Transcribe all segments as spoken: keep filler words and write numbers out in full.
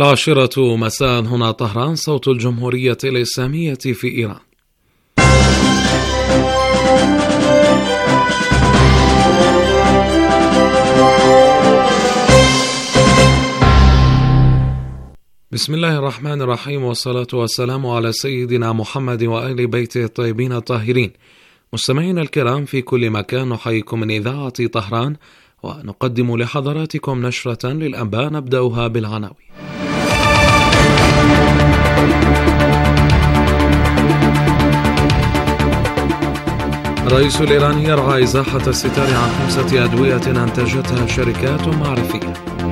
العاشرة مساء هنا طهران، صوت الجمهورية الإسلامية في إيران. بسم الله الرحمن الرحيم، والصلاة والسلام على سيدنا محمد وآل بيته الطيبين الطاهرين. مستمعينا الكرام في كل مكان، نحييكم من إذاعة طهران ونقدم لحضراتكم نشرة للأنباء نبدأها بالعناوين. الرئيس الإيراني يرعى إزاحة الستار عن خمسة أدوية أنتجتها شركات معرفية.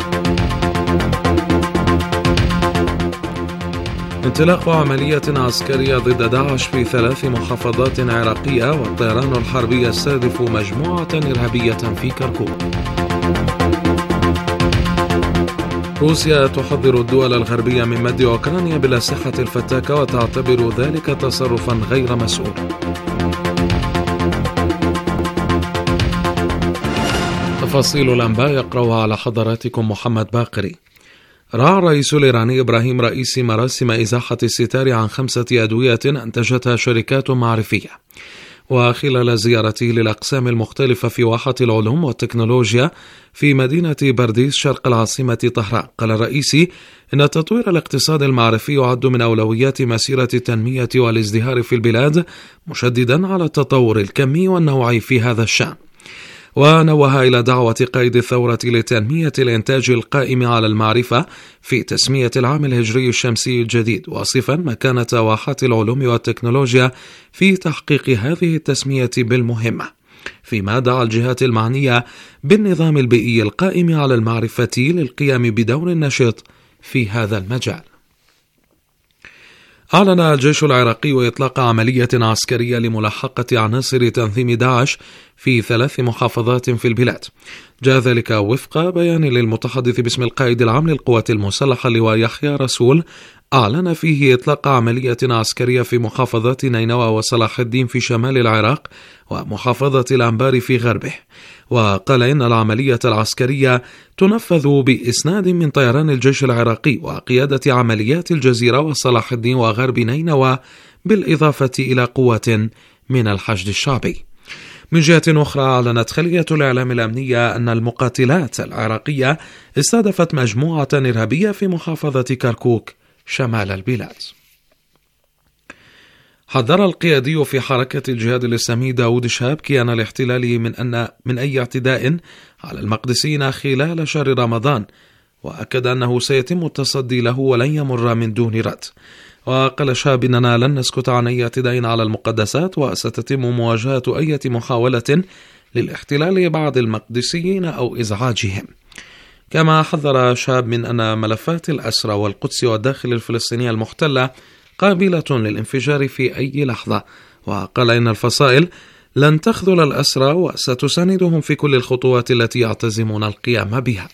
انطلاق عملية عسكرية ضد داعش في ثلاث محافظات عراقية، والطيران الحربي يستهدف مجموعة إرهابية في كركوك. روسيا تحذر الدول الغربية من مد أوكرانيا بالأسلحة الفتاكة وتعتبر ذلك تصرفا غير مسؤول. تفاصيل الأنباء يقرأها على حضراتكم محمد باقري. رعى الرئيس الإيراني إبراهيم رئيسي مراسم إزاحة الستار عن خمسة أدوية أنتجتها شركات معرفية، وخلال زيارته للأقسام المختلفة في واحة العلوم والتكنولوجيا في مدينة برديس شرق العاصمة طهران، قال الرئيسي إن تطوير الاقتصاد المعرفي يعد من أولويات مسيرة التنمية والازدهار في البلاد، مشددا على التطور الكمي والنوعي في هذا الشأن. ونوه إلى دعوة قائد الثورة لتنمية الإنتاج القائم على المعرفة في تسمية العام الهجري الشمسي الجديد، واصفا مكانة واحات العلوم والتكنولوجيا في تحقيق هذه التسمية بالمهمة، فيما دعا الجهات المعنية بالنظام البيئي القائم على المعرفة للقيام بدور نشط في هذا المجال. أعلن الجيش العراقي إطلاق عملية عسكرية لملاحقة عناصر تنظيم داعش في ثلاث محافظات في البلاد. جاء ذلك وفق بيان للمتحدث باسم القائد العام للقوات المسلحة اللواء يحيى رسول، أعلن فيه إطلاق عملية عسكرية في محافظات نينوى وصلاح الدين في شمال العراق ومحافظة الأنبار في غربه. وقال إن العملية العسكرية تنفذ بإسناد من طيران الجيش العراقي وقيادة عمليات الجزيرة وصلاح الدين وغرب نينوى، بالإضافة إلى قوة من الحشد الشعبي. من جهة أخرى، أعلنت خلية الإعلام الأمنية أن المقاتلات العراقية استهدفت مجموعة إرهابية في محافظة كركوك شمال البلاد. حذر القيادي في حركة الجهاد الإسلامي داود شهاب كيان الاحتلال من أن من أي اعتداء على المقدسيين خلال شهر رمضان، وأكد أنه سيتم التصدي له ولن يمر من دون رد. وقال شهاب إننا لن نسكت عن أي اعتداء على المقدسات، وستتم مواجهة أي محاولة للاحتلال بعض المقدسيين أو إزعاجهم. كما حذر شهاب من أن ملفات الأسرى والقدس والداخل الفلسطينية المحتلة قابلة للانفجار في أي لحظة، وقال إن الفصائل لن تخذل الأسرى وستساندهم في كل الخطوات التي يعتزمون القيام بها.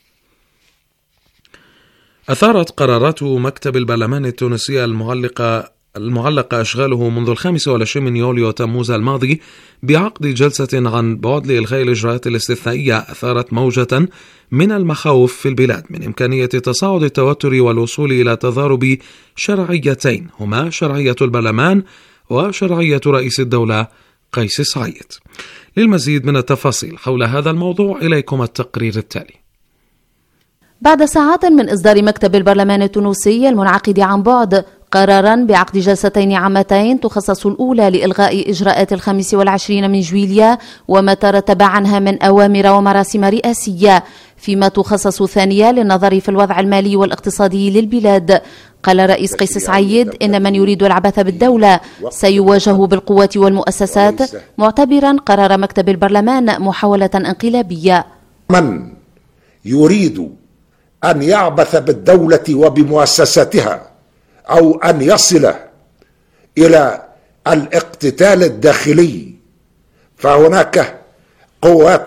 أثارت قرارات مكتب البرلمان التونسي المعلقة المعلقة أشغاله منذ الخامس والعشرين من يوليو تموز الماضي بعقد جلسة عن بعد لإلغاء الإجراءات الاستثنائية، أثارت موجة من المخاوف في البلاد من إمكانية تصاعد التوتر والوصول إلى تضارب شرعيتين، هما شرعية البرلمان وشرعية رئيس الدولة قيس سعيد. للمزيد من التفاصيل حول هذا الموضوع إليكم التقرير التالي. بعد ساعات من إصدار مكتب البرلمان التونسي المنعقد عن بعد قرارا بعقد جلستين عامتين تخصص الأولى لإلغاء إجراءات الخامس والعشرين من جويليا وما ترتب عنها من أوامر ومراسم رئاسية، فيما تخصص الثانية للنظر في الوضع المالي والاقتصادي للبلاد، قال رئيس قيس سعيد إن من يريد العبث بالدولة سيواجه بالقوة والمؤسسات، معتبرا قرار مكتب البرلمان محاولة انقلابية. من يريد أن يعبث بالدولة وبمؤسساتها أو أن يصل إلى الاقتتال الداخلي، فهناك قوات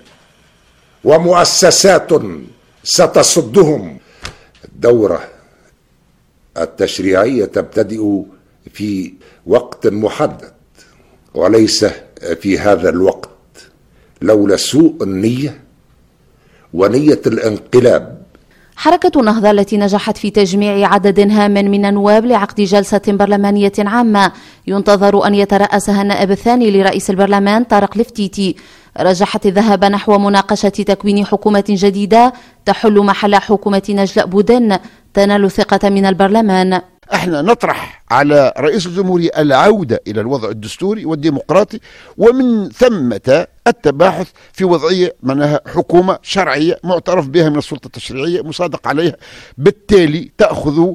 ومؤسسات ستصدهم. الدورة التشريعية تبتدئ في وقت محدد وليس في هذا الوقت، لولا سوء النية ونية الانقلاب. حركة النهضة التي نجحت في تجميع عدد هام من النواب لعقد جلسة برلمانية عامة ينتظر أن يترأسها النائب الثاني لرئيس البرلمان طارق لفتيتي رجحت الذهاب نحو مناقشة تكوين حكومة جديدة تحل محل حكومة نجلاء بودن تنال الثقة من البرلمان. احنا نطرح على رئيس الجمهورية العودة إلى الوضع الدستوري والديمقراطي، ومن ثمة التباحث في وضعية معناها حكومة شرعية معترف بها من السلطة التشريعية مصادق عليها، بالتالي تأخذ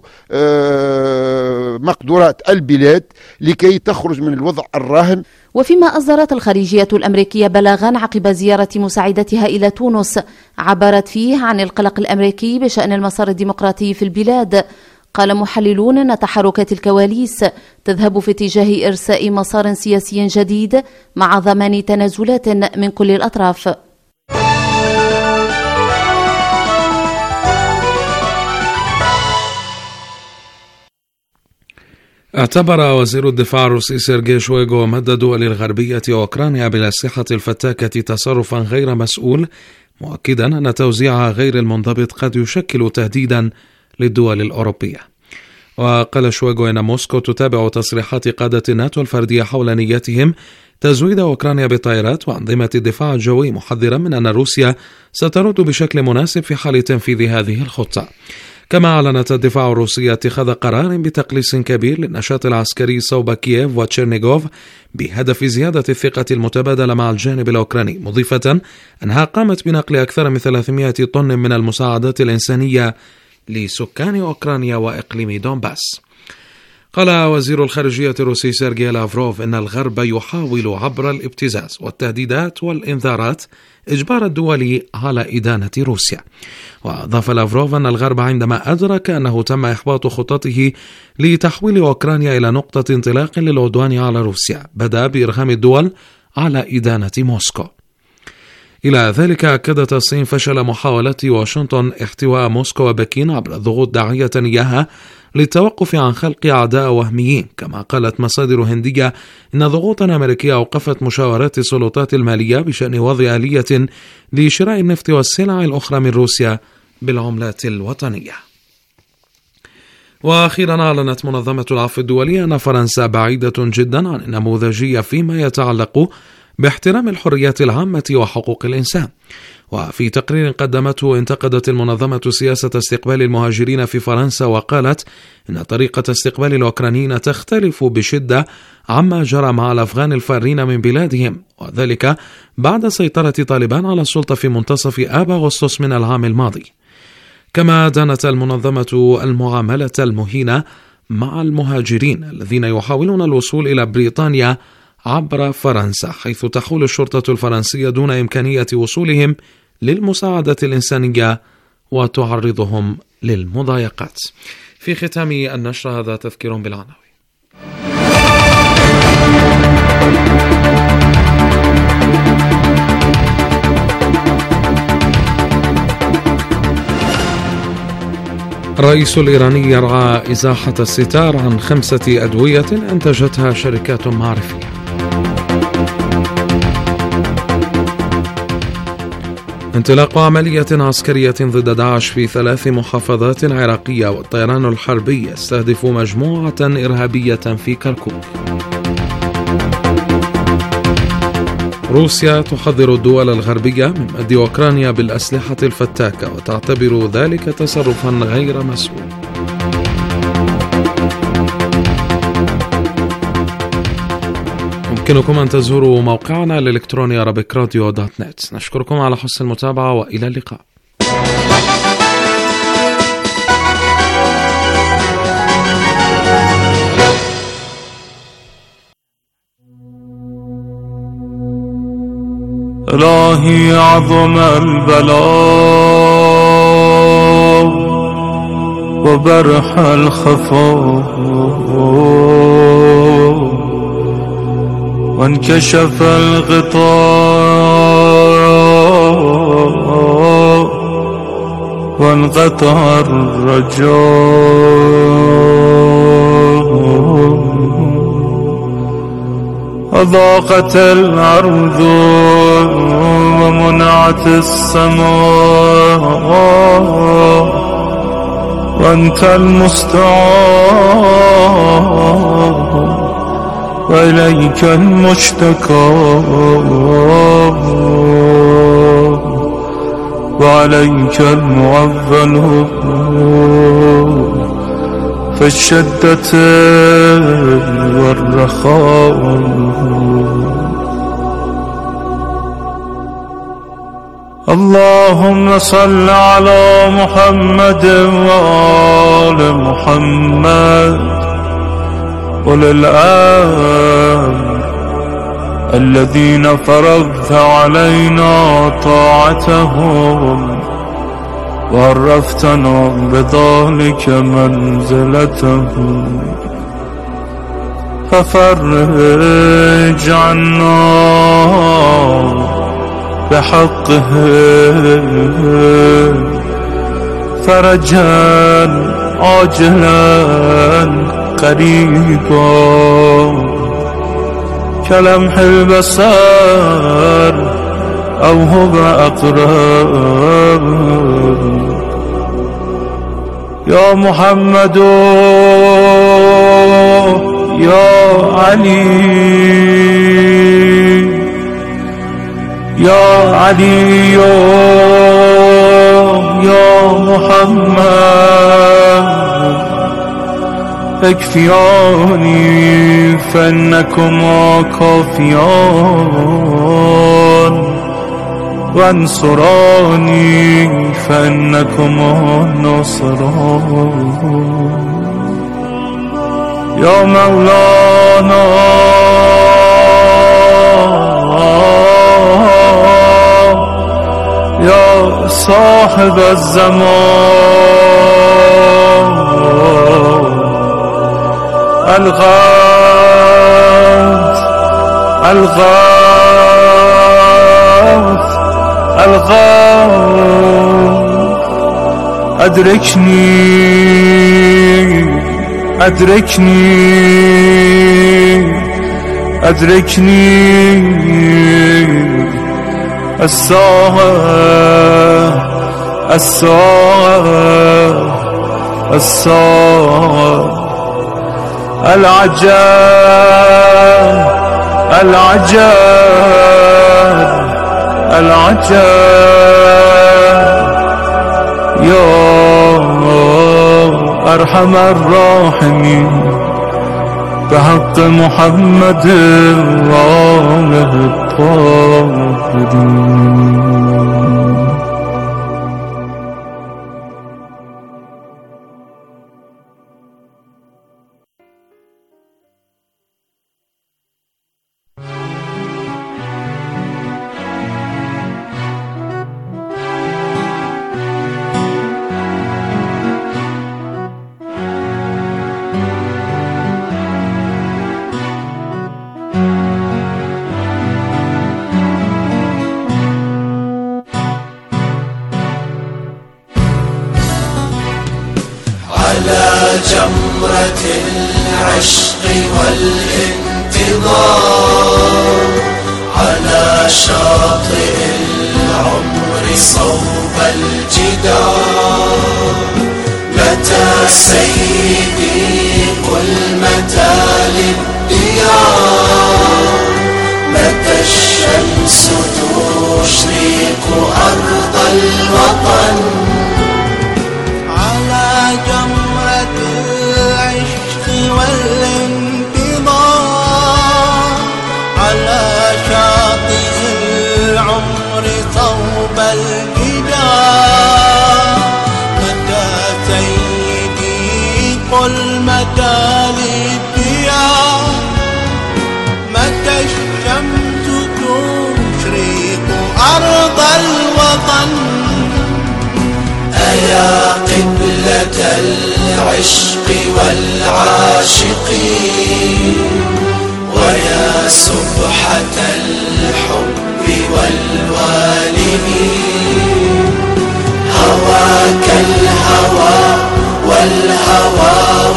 مقدورات البلاد لكي تخرج من الوضع الراهن. وفيما أصدرت الخارجية الأمريكية بلاغا عقب زيارة مساعدتها إلى تونس عبرت فيه عن القلق الأمريكي بشأن المسار الديمقراطي في البلاد، قال محللون أن تحركات الكواليس تذهب في اتجاه إرساء مسار سياسي جديد مع ضمان تنازلات من كل الأطراف. اعتبر وزير الدفاع الروسي سيرجي شويغو مد الدول الغربية وأوكرانيا بالأسلحة الفتاكة تصرفا غير مسؤول، مؤكدا أن توزيعها غير المنضبط قد يشكل تهديدا للدول الأوروبية. وقال شويغو أن موسكو تتابع تصريحات قادة الناتو الفردية حول نيتهم تزويد أوكرانيا بطائرات وأنظمة الدفاع الجوي، محذرا من أن روسيا سترد بشكل مناسب في حال تنفيذ هذه الخطة. كما أعلنت الدفاع الروسي اتخاذ قرار بتقليص كبير للنشاط العسكري صوب كييف وتشيرنيغوف بهدف زيادة الثقة المتبادلة مع الجانب الأوكراني، مضيفة أنها قامت بنقل أكثر من ثلاثمائة طن من المساعدات الإنسانية لسكان أوكرانيا وإقليم دونباس. قال وزير الخارجية الروسي سيرجي لافروف إن الغرب يحاول عبر الابتزاز والتهديدات والإنذارات إجبار الدول على إدانة روسيا. وأضاف لافروف أن الغرب عندما أدرك أنه تم إحباط خططه لتحويل أوكرانيا إلى نقطة انطلاق للعدوان على روسيا بدأ بإرغام الدول على إدانة موسكو. إلى ذلك أكدت الصين فشل محاولات واشنطن احتواء موسكو وبكين عبر الضغوط داعية إياها للتوقف عن خلق أعداء وهميين. كما قالت مصادر هندية إن ضغوطا أمريكية أوقفت مشاورات السلطات المالية بشأن وضع آلية لشراء النفط والسلع الأخرى من روسيا بالعملات الوطنية. وأخيرا أعلنت منظمة العفو الدولية أن فرنسا بعيدة جدا عن النموذجية فيما يتعلق باحترام الحريات العامة وحقوق الإنسان. وفي تقرير قدمته انتقدت المنظمة سياسة استقبال المهاجرين في فرنسا، وقالت إن طريقة استقبال الأوكرانيين تختلف بشدة عما جرى مع الأفغان الفارين من بلادهم، وذلك بعد سيطرة طالبان على السلطة في منتصف آب أغسطس من العام الماضي. كما دانت المنظمة المعاملة المهينة مع المهاجرين الذين يحاولون الوصول إلى بريطانيا عبر فرنسا، حيث تحول الشرطة الفرنسية دون إمكانية وصولهم للمساعدة الإنسانية وتعرضهم للمضايقات. في ختام النشر هذا تذكير بالعناوين. الرئيس الإيراني يرعى إزاحة الستار عن خمسة أدوية أنتجتها شركات معرفية. انطلاق عملية عسكرية ضد داعش في ثلاث محافظات عراقية، والطيران الحربي يستهدف مجموعة إرهابية في كركوك. روسيا تحذر الدول الغربية من مد أوكرانيا بالأسلحة الفتاكة وتعتبر ذلك تصرفا غير مسؤول. يمكنكم أن تزوروا موقعنا الإلكتروني أرابيك راديو دوت نت. نشكركم على حسن المتابعة وإلى اللقاء. إلهي عظم البلاء وبرح الخفاء وانكشف الغطاء وانقطع الرجاء أضاقت الأرض ومنعت السماء وأنت المستعان وإليك المشتكى وعليك المعول في الشدة والرخاء. اللهم صل على محمد وآل محمد أولي الأمر الذين فرضت علينا طاعتهم وعرفتنا بذلك منزلتهم، ففرج عنا بحقهم فرجا عاجلا قريبا كلمح البصر أو هو أقرب. يا محمد يا علي يا علي يا محمد اكفياني فإنكما كافيان وانصراني فإنكما ناصران. يا مولانا يا صاحب الزمان الغوث الغوث الغوث أدركني أدركني أدركني الساعة الساعة الساعة العجاب العجاب العجاب. يا أرحم الراحمين بحق محمد وآله الطاهرين. جمرة العشق والانتظار على شاطئ العمر صوب الجدار. متى سيدي قل متى للديار، متى الشمس تشرق أرض الوطن. على جمرة العشق والانتظار على شاطئ العمر صوب الجدار. متى سيدي قل متى للديار، متى الشمس تشرق أرض الوطن. أيا قبلة العشق والعاشقين، ويا سبحة الحب والوالدين. هواك الهوى والهوى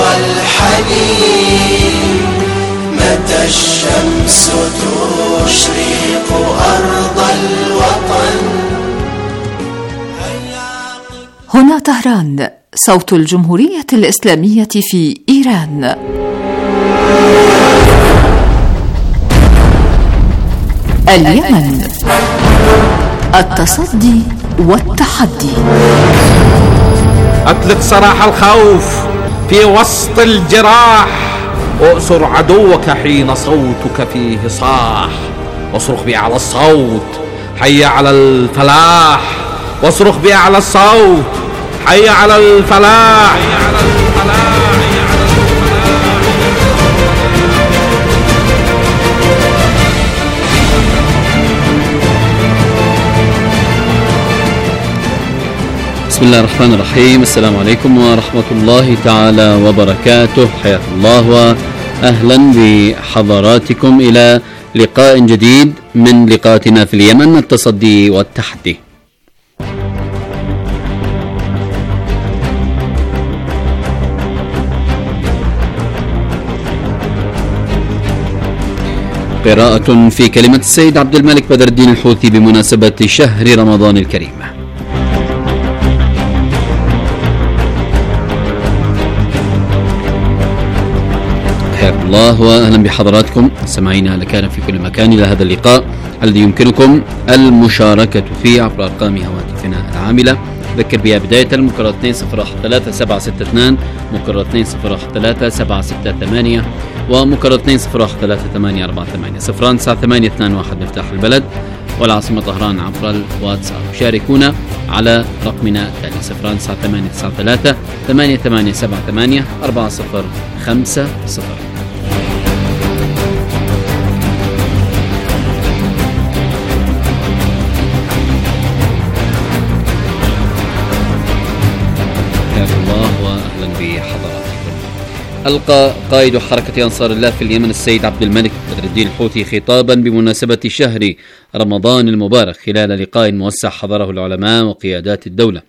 والحنين، متى الشمس تشرق أرض الوطن. هنا طهران صوت الجمهورية الإسلامية في إيران. اليمن، التصدي والتحدي. أطلق سراح الخوف في وسط الجراح، أؤسر عدوك حين صوتك فيه صاح، واصرخ بأعلى الصوت حي على الفلاح، واصرخ بأعلى الصوت حي على الفلاح. بسم الله الرحمن الرحيم. السلام عليكم ورحمة الله تعالى وبركاته. حياك الله وأهلا بحضراتكم إلى لقاء جديد من لقاءاتنا في اليمن، التصدي والتحدي. قراءة في كلمة السيد عبد الملك بدر الدين الحوثي بمناسبة شهر رمضان الكريم. حياكم الله واهلا بحضراتكم سمعينا لكان في كل مكان الى هذا اللقاء الذي يمكنكم المشاركة فيه عبر ارقام هواتفنا العاملة. ذكر بها بداية مكرر اثنين صفر واحد ثلاثة سبعة ستة اثنين، مكرر اثنين صفر واحد ثلاثة سبعة ستة ثمانية، ومكرر اثنين صفر واحد ثلاثة ثمانية أربعة ثمانية صفران تسعة ثمانية اثنان واحد مفتاح البلد والعاصمة طهران عبر الواتساب. شاركونا على رقمنا التالي صفران تسعة ثمانية تسعة ثلاثة ثمانية ثمانية سبعة ثمانية أربعة صفر خمسة صفر. الله واهلا بحضراتكم. ألقى قائد حركة أنصار الله في اليمن السيد عبد الملك بدر الدين الحوثي خطابا بمناسبة شهر رمضان المبارك خلال لقاء موسع حضره العلماء وقيادات الدولة.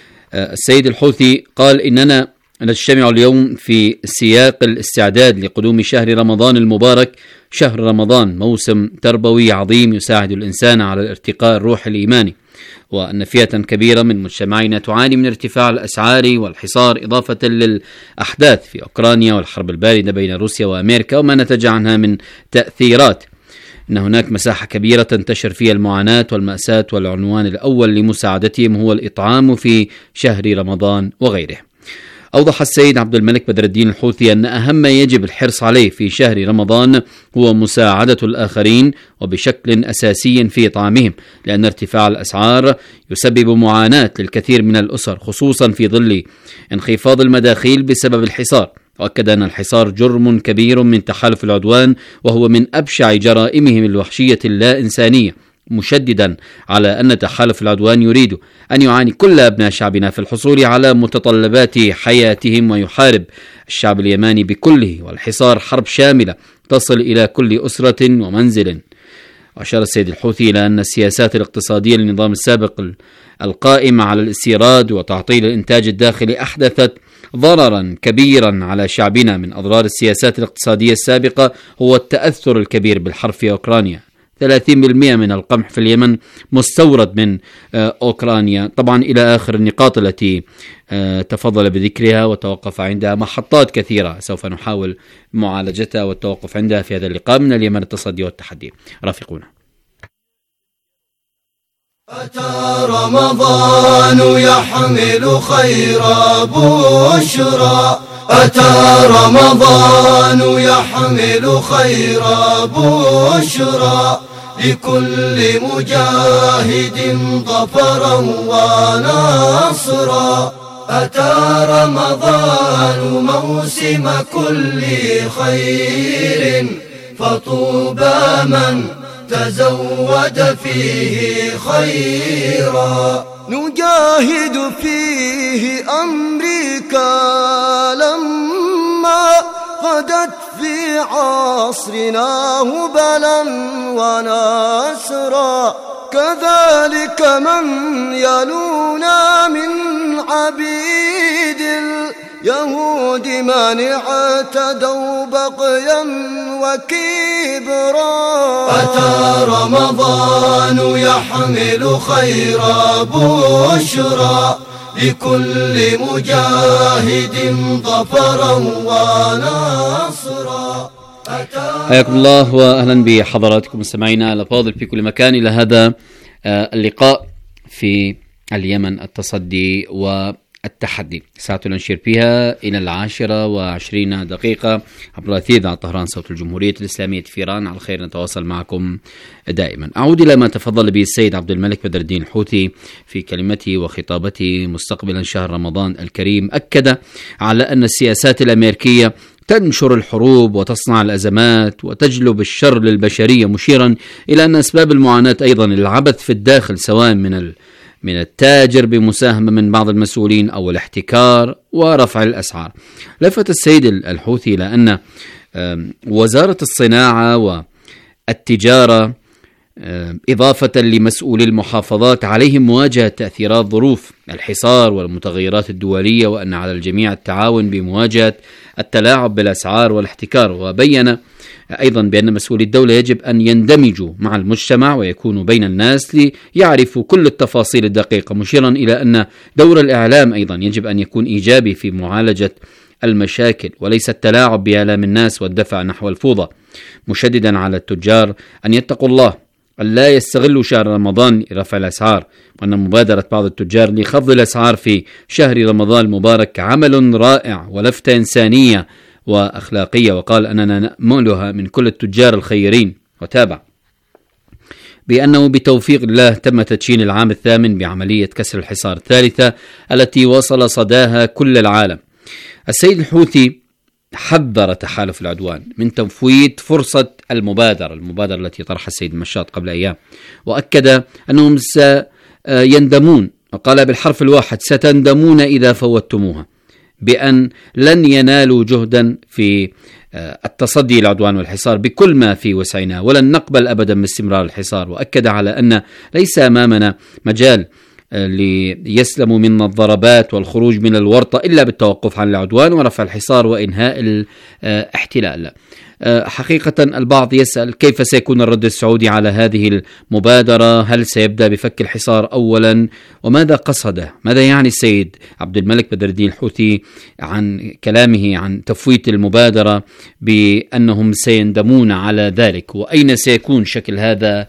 السيد الحوثي قال إننا نجتمع اليوم في سياق الاستعداد لقدوم شهر رمضان المبارك. شهر رمضان موسم تربوي عظيم يساعد الإنسان على الارتقاء الروحي الإيماني، وأن فئة كبيرة من مجتمعنا تعاني من ارتفاع الأسعار والحصار إضافة للأحداث في أوكرانيا والحرب الباردة بين روسيا وأمريكا وما نتج عنها من تأثيرات. إن هناك مساحة كبيرة تنتشر فيها المعاناة والمأساة، والعنوان الأول لمساعدتهم هو الإطعام في شهر رمضان وغيره. أوضح السيد عبد الملك بدر الدين الحوثي أن أهم ما يجب الحرص عليه في شهر رمضان هو مساعدة الآخرين وبشكل أساسي في إطعامهم، لأن ارتفاع الأسعار يسبب معاناة للكثير من الأسر خصوصا في ظل انخفاض المداخيل بسبب الحصار. وأكد أن الحصار جرم كبير من تحالف العدوان وهو من أبشع جرائمهم الوحشية اللا إنسانية، مشددا على أن تحالف العدوان يريد أن يعاني كل أبناء شعبنا في الحصول على متطلبات حياتهم ويحارب الشعب اليماني بكله، والحصار حرب شاملة تصل إلى كل أسرة ومنزل. وأشار السيد الحوثي إلى أن السياسات الاقتصادية للنظام السابق القائمة على الاستيراد وتعطيل الإنتاج الداخلي أحدثت ضررا كبيرا على شعبنا. من أضرار السياسات الاقتصادية السابقة هو التأثر الكبير بالحرب في أوكرانيا. ثلاثين بالمئة من القمح في اليمن مستورد من أوكرانيا، طبعا إلى آخر النقاط التي تفضل بذكرها وتوقف عندها محطات كثيرة سوف نحاول معالجتها والتوقف عندها في هذا اللقاء من اليمن، التصدي والتحدي. رافقونا. أتى رمضان يحمل خير بشرى، أتى رمضان يحمل خير بشرى لكل مجاهد ظفرا ونصرا. أتى رمضان موسم كل خير، فطوبى من تزود فيه خيرا. نجاهد فيه أمريكا لما غدت في عصرنا هبلا ونسرا. كذلك من يلونا من عبيد اليهود من اعتدوا بغيا وكبرا. أتى رمضان يحمل خير بشرى لكل مجاهد ظفرا ونصرا. حياكم الله واهلا بحضراتكم مستمعينا الافاضل في كل مكان الى هذا اللقاء في اليمن التصدي والتحدي. ساعة نشير فيها إلى العاشرة وعشرين دقيقة عبر الأثير على طهران صوت الجمهورية الإسلامية في إيران. على خير نتواصل معكم دائما. أعود إلى ما تفضل به السيد عبد الملك بدر الدين الحوثي في كلمته وخطابته مستقبلا شهر رمضان الكريم. أكد على أن السياسات الأمريكية تنشر الحروب وتصنع الأزمات وتجلب الشر للبشرية، مشيرا إلى أن أسباب المعاناة أيضا العبث في الداخل، سواء من ال من التاجر بمساهمة من بعض المسؤولين أو الاحتكار ورفع الأسعار. لفت السيد الحوثي إلى أن وزارة الصناعة والتجارة إضافة لمسؤولي المحافظات عليهم مواجهة تأثيرات ظروف الحصار والمتغيرات الدولية، وأن على الجميع التعاون بمواجهة التلاعب بالأسعار والاحتكار. وبين أيضا بأن مسؤولي الدولة يجب أن يندمجوا مع المجتمع ويكونوا بين الناس ليعرفوا كل التفاصيل الدقيقة، مشيرا إلى أن دور الإعلام أيضا يجب أن يكون إيجابي في معالجة المشاكل وليس التلاعب بآلام الناس والدفع نحو الفوضى، مشددا على التجار أن يتقوا الله، أن لا يستغلوا شهر رمضان لرفع الأسعار، وأن مبادرة بعض التجار لخفض الأسعار في شهر رمضان المبارك عمل رائع ولفتة إنسانية وأخلاقية، وقال أننا نأملها من كل التجار الخيرين. وتابع بأنه بتوفيق الله تم تدشين العام الثامن بعملية كسر الحصار الثالثة التي وصل صداها كل العالم. السيد الحوثي حذر تحالف العدوان من تفويت فرصة المبادرة المبادرة التي طرحها السيد مشاط قبل أيام، وأكد أنهم سيندمون، وقال بالحرف الواحد ستندمون إذا فوتموها، بأن لن ينالوا جهدا في التصدي للعدوان والحصار بكل ما في وسعنا، ولن نقبل أبدا باستمرار الحصار. وأكد على أن ليس أمامنا مجال ليسلموا من الضربات والخروج من الورطة إلا بالتوقف عن العدوان ورفع الحصار وإنهاء الاحتلال. حقيقة البعض يسأل كيف سيكون الرد السعودي على هذه المبادرة؟ هل سيبدأ بفك الحصار أولا؟ وماذا قصده؟ ماذا يعني السيد عبد الملك بدر الدين الحوثي عن كلامه عن تفويت المبادرة بأنهم سيندمون على ذلك؟ وأين سيكون شكل هذا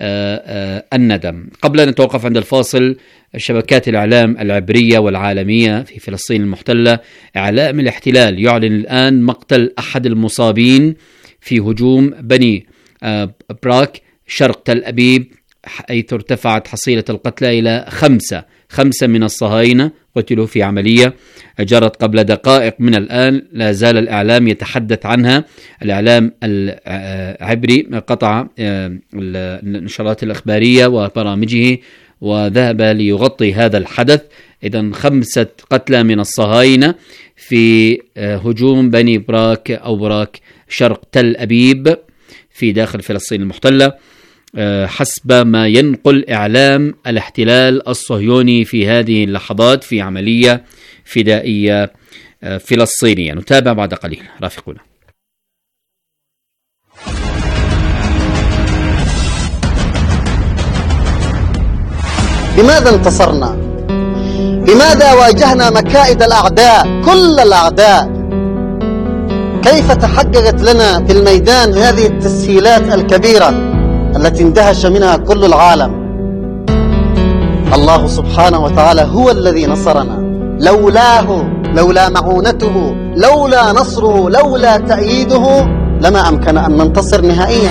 الندم؟ قبل أن نتوقف عند الفاصل، شبكات الإعلام العبرية والعالمية في فلسطين المحتلة إعلام الاحتلال يعلن الآن مقتل أحد المصابين في هجوم بني براك شرق تل أبيب، حيث ارتفعت حصيلة القتلى إلى خمسة خمسة من الصهاينة قتلوا في عملية جرت قبل دقائق من الآن. لا زال الإعلام يتحدث عنها. الإعلام العبري قطع النشرات الإخبارية وبرامجه وذهب ليغطي هذا الحدث. إذن خمسة قتلى من الصهاينة في هجوم بني براك أو براك شرق تل أبيب في داخل فلسطين المحتلة، حسب ما ينقل إعلام الاحتلال الصهيوني في هذه اللحظات في عملية فدائية فلسطينية. نتابع بعد قليل، رافقونا. لماذا انتصرنا؟ لماذا واجهنا مكائد الأعداء كل الأعداء؟ كيف تحققت لنا في الميدان هذه التسهيلات الكبيرة التي اندهش منها كل العالم؟ الله سبحانه وتعالى هو الذي نصرنا، لولاه، لولا معونته، لولا نصره، لولا تأييده لما أمكن أن ننتصر نهائيا.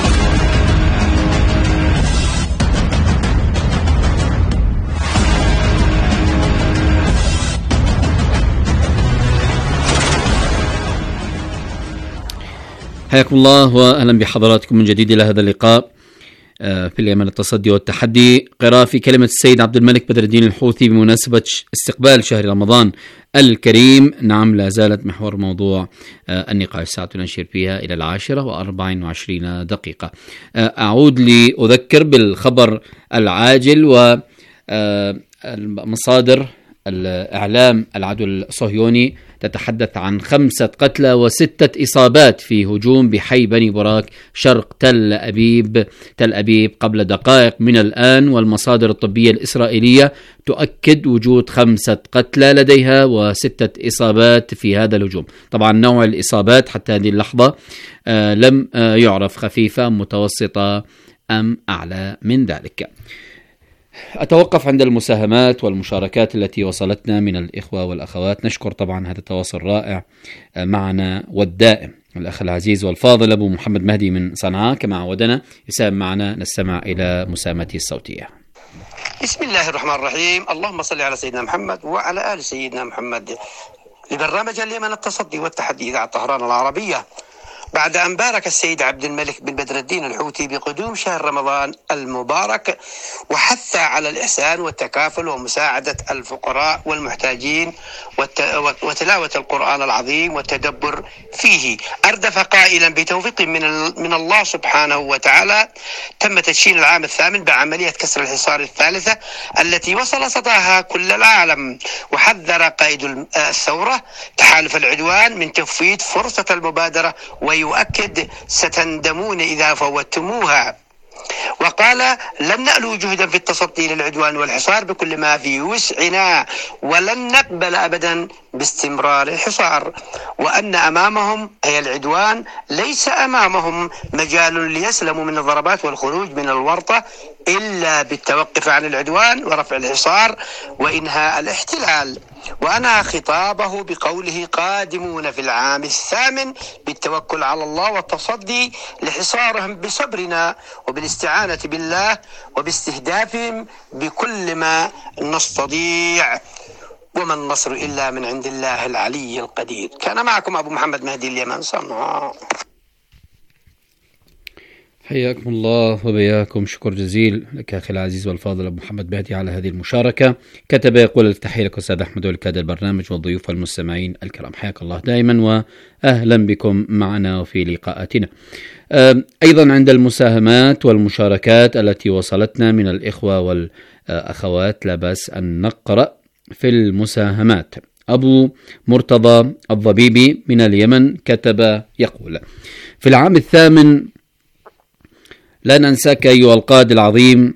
حياكم الله وأهلا بحضراتكم من جديد إلى هذا اللقاء في اليمن التصدي والتحدي. قراءة في كلمة السيد عبد الملك بدر الدين الحوثي بمناسبة استقبال شهر رمضان الكريم. نعم، لا زالت محور موضوع النقاش ساعة نشير فيها إلى العاشرة وأربع وعشرين دقيقة. أعود لأذكر بالخبر العاجل ومصادر الإعلام العدو الصهيوني تتحدث عن خمسة قتلى وستة إصابات في هجوم بحي بني براك شرق تل أبيب تل أبيب قبل دقائق من الآن، والمصادر الطبية الإسرائيلية تؤكد وجود خمسة قتلى لديها وستة إصابات في هذا الهجوم. طبعا نوع الإصابات حتى هذه اللحظة آه لم آه يعرف، خفيفة متوسطة أم أعلى من ذلك. أتوقف عند المساهمات والمشاركات التي وصلتنا من الإخوة والأخوات. نشكر طبعا هذا التواصل الرائع معنا والدائم الأخ العزيز والفاضل أبو محمد مهدي من صنعاء، كما عودنا يساهم معنا. نستمع إلى مساهمته الصوتية. بسم الله الرحمن الرحيم. اللهم صل على سيدنا محمد وعلى آل سيدنا محمد. لبرنامج اليمن التصدي والتحدي إذاعة طهران العربية، بعد أن بارك السيد عبد الملك بن بدر الدين الحوثي بقدوم شهر رمضان المبارك وحث على الإحسان والتكافل ومساعدة الفقراء والمحتاجين وتلاوة القرآن العظيم والتدبر فيه، أردف قائلا بتوفيق من من الله سبحانه وتعالى تم تدشين العام الثامن بعملية كسر الحصار الثالثة التي وصل صداها كل العالم، وحذر قائد الثورة تحالف العدوان من تفويت فرصة المبادرة ويؤكد ستندمون إذا فوتموها، وقال لن نألو جهدا في التصدي للعدوان والحصار بكل ما في وسعنا، ولن نقبل أبدا باستمرار الحصار، وأن أمامهم أي العدوان ليس أمامهم مجال ليسلموا من الضربات والخروج من الورطة إلا بالتوقف عن العدوان ورفع الحصار وإنهاء الاحتلال. وأنا خطابه بقوله قادمون في العام الثامن بالتوكل على الله والتصدي لحصارهم بصبرنا وبالاستعانة بالله وباستهدافهم بكل ما نستطيع، وما النصر إلا من عند الله العلي القدير. كان معكم أبو محمد مهدي اليمن صنعاء. حياكم الله وبياكم. شكر جزيل لك أخي العزيز والفاضل أبو محمد مهدي على هذه المشاركة. كتب يقول التحية لك أستاذ أحمد ولكاد البرنامج والضيوف والمستمعين الكرام، حياك الله دائما وأهلا بكم معنا وفي لقاءاتنا. أيضا عند المساهمات والمشاركات التي وصلتنا من الإخوة والأخوات لا بأس أن نقرأ في المساهمات. أبو مرتضى الضبيبي من اليمن كتب يقول: في العام الثامن لا ننساك أيها القائد العظيم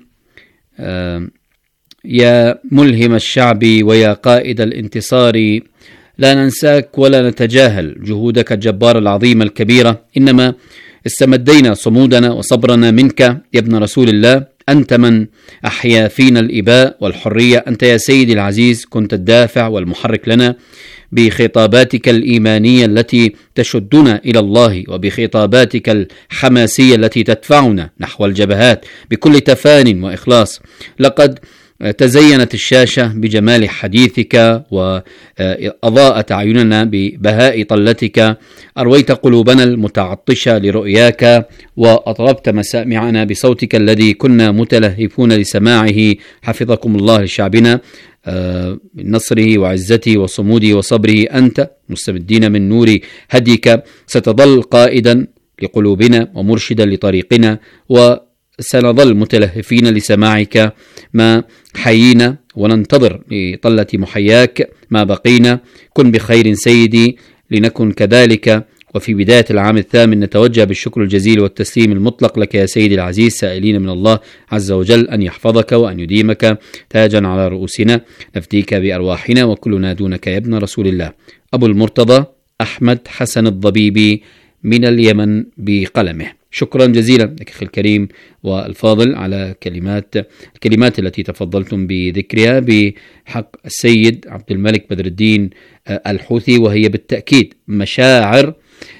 يا ملهم الشعب ويا قائد الانتصار، لا ننساك ولا نتجاهل جهودك الجبارة العظيمة الكبيرة، إنما استمدينا صمودنا وصبرنا منك يا ابن رسول الله. أنت من أحيا فينا الإباء والحرية، أنت يا سيدي العزيز كنت الدافع والمحرك لنا بخطاباتك الإيمانية التي تشدنا إلى الله، وبخطاباتك الحماسية التي تدفعنا نحو الجبهات بكل تفان وإخلاص. لقد تزينت الشاشة بجمال حديثك وأضاءت أعيننا ببهاء طلتك، أرويت قلوبنا المتعطشة لرؤياك، وأطربت مسامعنا بصوتك الذي كنا متلهفون لسماعه. حفظكم الله لشعبنا من نصره وعزته وصموده وصبره. أنت مستمدين من نور هديك ستظل قائدا لقلوبنا ومرشدا لطريقنا، وسنظل متلهفين لسماعك ما حيينا، وننتظر لطلة محياك ما بقينا. كن بخير سيدي لنكن كذلك. وفي بداية العام الثامن نتوجه بالشكر الجزيل والتسليم المطلق لك يا سيدي العزيز، سائلين من الله عز وجل أن يحفظك وأن يديمك تاجا على رؤوسنا، نفديك بأرواحنا وكلنا دونك يا ابن رسول الله. أبو المرتضى أحمد حسن الضبيبي من اليمن بقلمه. شكرا جزيلا لك أخي الكريم والفاضل على كلمات الكلمات التي تفضلتم بذكرها بحق السيد عبد الملك بدر الدين الحوثي، وهي بالتأكيد مشاعر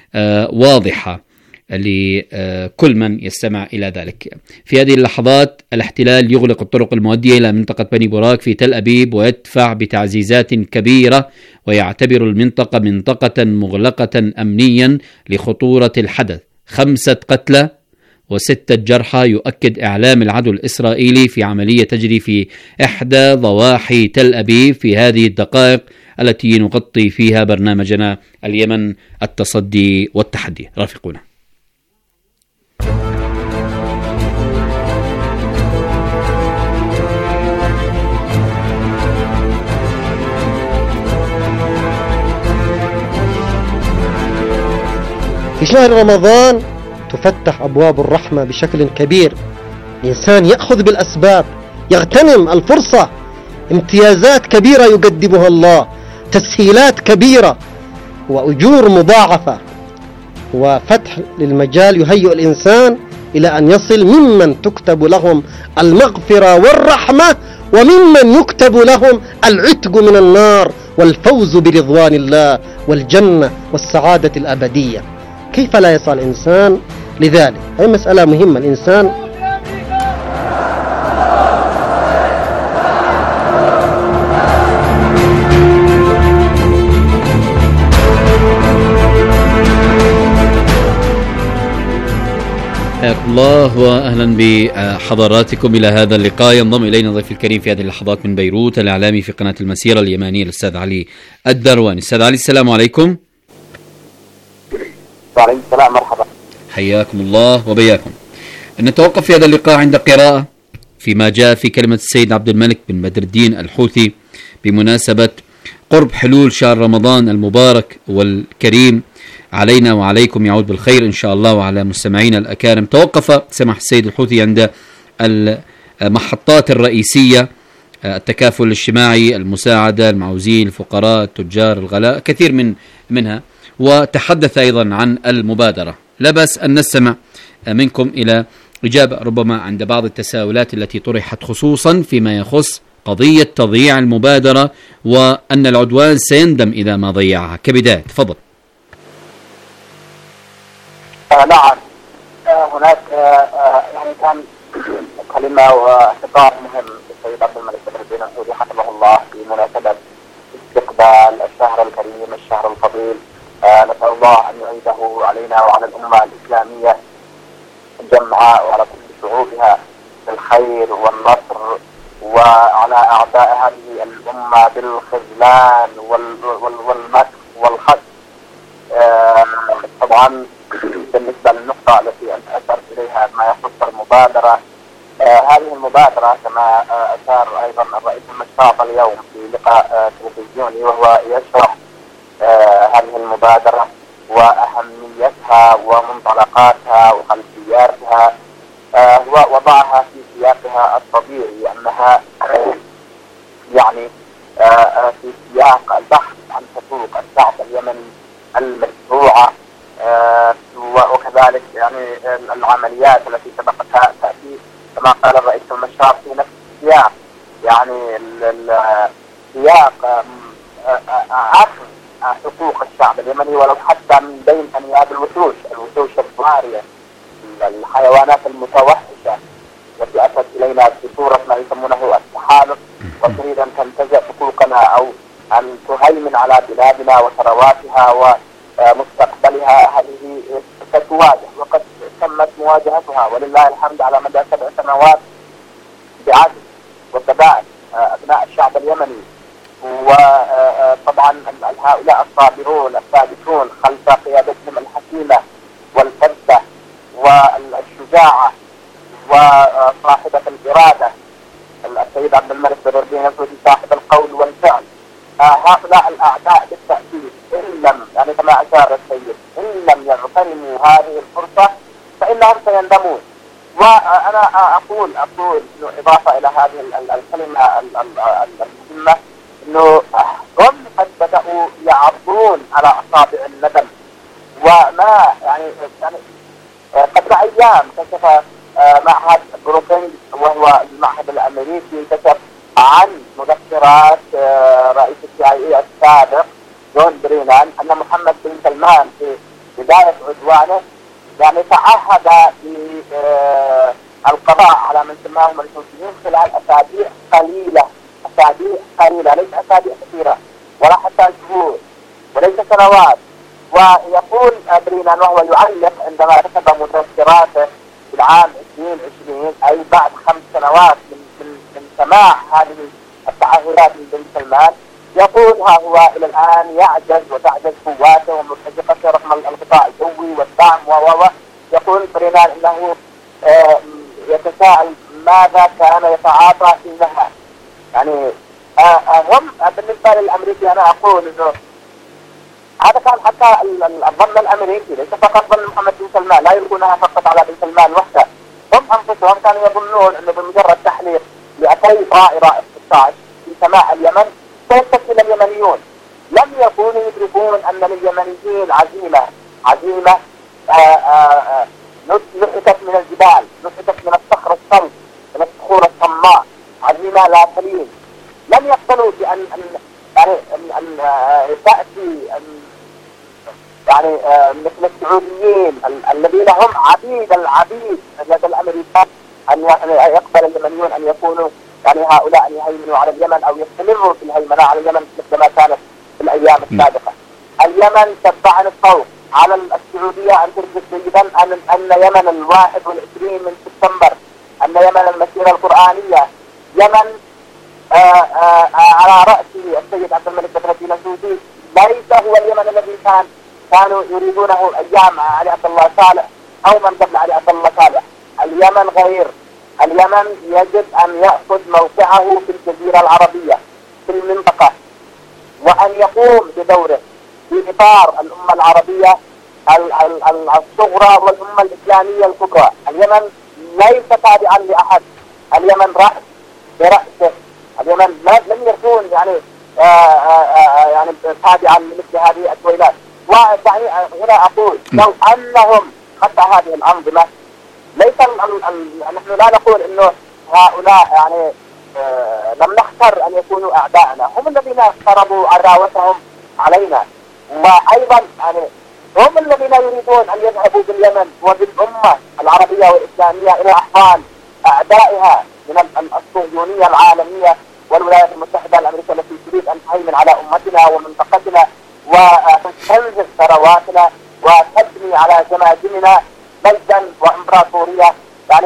واضحة لكل من يستمع إلى ذلك. في هذه اللحظات الاحتلال يغلق الطرق المؤدية إلى منطقة بني براك في تل أبيب ويدفع بتعزيزات كبيرة، ويعتبر المنطقة منطقة مغلقة أمنيا لخطورة الحدث. خمسة قتلى وستة جرحى يؤكد إعلام العدو الإسرائيلي في عملية تجري في إحدى ضواحي تل أبيب في هذه الدقائق التي نغطي فيها برنامجنا اليمن التصدي والتحدي. رافقونا. في شهر رمضان تفتح أبواب الرحمة بشكل كبير. الإنسان يأخذ بالأسباب، يغتنم الفرصة، امتيازات كبيرة يقدمها الله، تسهيلات كبيرة وأجور مضاعفة وفتح للمجال يهيئ الإنسان إلى أن يصل ممن تكتب لهم المغفرة والرحمة وممن يكتب لهم العتق من النار والفوز برضوان الله والجنة والسعادة الأبدية. كيف لا يسعى الإنسان لذلك؟ هذه مسألة مهمة. الإنسان حياكم الله واهلا بحضراتكم الى هذا اللقاء. ينضم الينا ضيف الكريم في هذه اللحظات من بيروت الاعلامي في قناه المسيره اليمانيه الاستاذ علي الدرواني. استاذ علي السلام عليكم. وعليكم السلام، مرحبا. حياكم الله وبياكم. نتوقف في هذا اللقاء عند قراءة فيما جاء في كلمة السيد عبد الملك بن بدر الدين الحوثي بمناسبة قرب حلول شهر رمضان المبارك والكريم علينا وعليكم، يعود بالخير إن شاء الله وعلى مستمعينا الأكارم. توقف سمح السيد الحوثي عند المحطات الرئيسية، التكافل الاجتماعي، المساعدة، المعوزين، الفقراء، التجار، الغلاء، كثير من منها، وتحدث أيضا عن المبادرة. لا بأس أن نستمع منكم إلى إجابة ربما عند بعض التساؤلات التي طرحت خصوصا فيما يخص قضية تضييع المبادرة وأن العدوان سيندم إذا ما ضيعها. كبداية تفضل. آه نعم، آه هناك آه يعني كان كلمة وخطاب مهم للسيد عبد الملك بدر الدين الحوثي حفظه الله بمناسبة استقبال الشهر الكريم الشهر الفضيل. آه نسأل الله أن يعيده علينا وعلى الأمة الإسلامية الجمعاء وعلى كل شعوبها بالخير والنصر، وعلى أعداء هذه الأمة بالخذلان والمكر والخذل. آه طبعا بالنسبة للنقطة التي أنت أشرت إليها ما يخص المبادرة، آه هذه المبادرة كما آه أشار أيضا الرئيس المشفاق اليوم في لقاء آه تلفزيوني وهو يشرح آه هذه المبادرة وأهميتها ومنطلقاتها وخلفياتها، آه هو وضعها في سياقها الطبيعي أنها يعني آه في سياق البحث عن حقوق الشعب اليمني المشروعة، آه وكذلك يعني العمليات التي سبقتها تأتي كما قال الرئيس المشفاق في نفس السياق، يعني سياق أخذ حقوق الشعب اليمني ولو حتى من بين أنياب الوحوش الوحوش الضارية، الحيوانات المتوحشة التي أتت إلينا بصورة ما يسمونه التحالف وتريد أن تنتزع حقوقنا أو أن تهيمن على بلادنا وثرواتها ومستقبلها. هذه ستواجه وقد تمت مواجهتها ولله الحمد على مدى سبع سنوات بعدل وثبات أبناء الشعب اليمني. وطبعا هؤلاء الصابرون الثابتون خلف قيادتهم الحكيمة والفرسة والشجاعة وصاحبة الإرادة السيد عبد الملك بدر الدين الحوثي صاحب القول والفعل، هؤلاء الأعداء بالتأكيد إن لم يعني كما أشار السيد إن لم يغتنموا هذه الفرصة فإنهم سيندمون. وأنا أقول أقول إضافة إلى هذه الكلمة المهمة إنه هم قد بدأوا يعضون على أصابع الندم، وما يعني يعني قبل أيام كشف معهد بروكينج وهو المعهد الأمريكي كشف عن مذكرات رئيس السي آي إي السابق جون برينان أن محمد بن سلمان في بداية عدوانه يعني تعهد بالقضاء على من سماهم الحوثيين خلال أسابيع قليلة، أسابيع قليلة ليس أسابيع كثيرة ولا حتى شهور وليس سنوات. ويقول برينان وهو يعلق عندما كتب مذكراته في العام ألفين وعشرين أي بعد خمس سنوات من من, من سماع هذه التعهدات من بن سلمان، يقول ها هو إلى الآن يعجز وتعجز قواته ومرتزقته رغم الغطاء الجوي والدعم و يقول برينان إنه آه يتساءل ماذا كان يتعاطى في النهاية. يعني آه هم بالنسبة للأمريكي أنا أقول إنه هذا كان حتى الظن الامريكي، ليس فقط ظن محمد بن سلمان، لا يلقونها فقط على بن سلمان وحده. هم انفسهم كانوا يظنون انه بمجرد تحليق مئتي طائره اف ستة عشر في سماء اليمن سيستسلم اليمنيون. لم يكونوا يدركون ان لليمنيين عزيمه عزيمه نحتت من الجبال، نحتت من الصخر الصلب، من الصخور الصماء، عزيمه لا تلين. لم يقبلوا بان يعني ان تاتي يعني مثل السعوديين الذين هم عبيد العبيد لدى الامريكان ان يقبل اليمنيون ان يكونوا يعني هؤلاء ان يهيمنوا على اليمن او يستمروا في الهيمنه على اليمن مثل ما كانت في الايام السابقه. اليمن تبعن الصوت على السعوديه ان تدرك جيدا ان ان يمن الواحد والعشرين من سبتمبر، ان يمن المسيره القرانيه، يمن آآ آآ على راسه السيد عبد الملك بدر الدين السودي، ليس هو اليمن الذي كان كانوا يريدونه ايام علي عبد الله صالح او من قبل علي عبد الله صالح. اليمن غير، اليمن يجب ان ياخذ موقعه في الجزيره العربيه في المنطقه، وان يقوم بدوره في اطار الامه العربيه الصغرى والامه الاسلاميه الكبرى. اليمن ليس تابعا لاحد، اليمن راس براسه، اليمن لم يكون يعني آآ آآ يعني تابعا لمثل هذه الدولات. ويعني هنا اقول لو انهم حتى هذه الانظمه ليس نحن لا نقول انه هؤلاء يعني لم نختر ان يكونوا اعداءنا، هم الذين افترضوا عداوتهم علينا، وايضا يعني هم الذين يريدون ان يذهبوا باليمن وبالامه العربيه والاسلاميه الى احضان اعدائها من الصهيونيه العالميه والولايات المتحده الامريكيه التي تريد ان تهيمن على امتنا ومنطقتنا وتستنزف ثرواتنا وتبني على جماجمنا مجدا وامبراطوريه يعني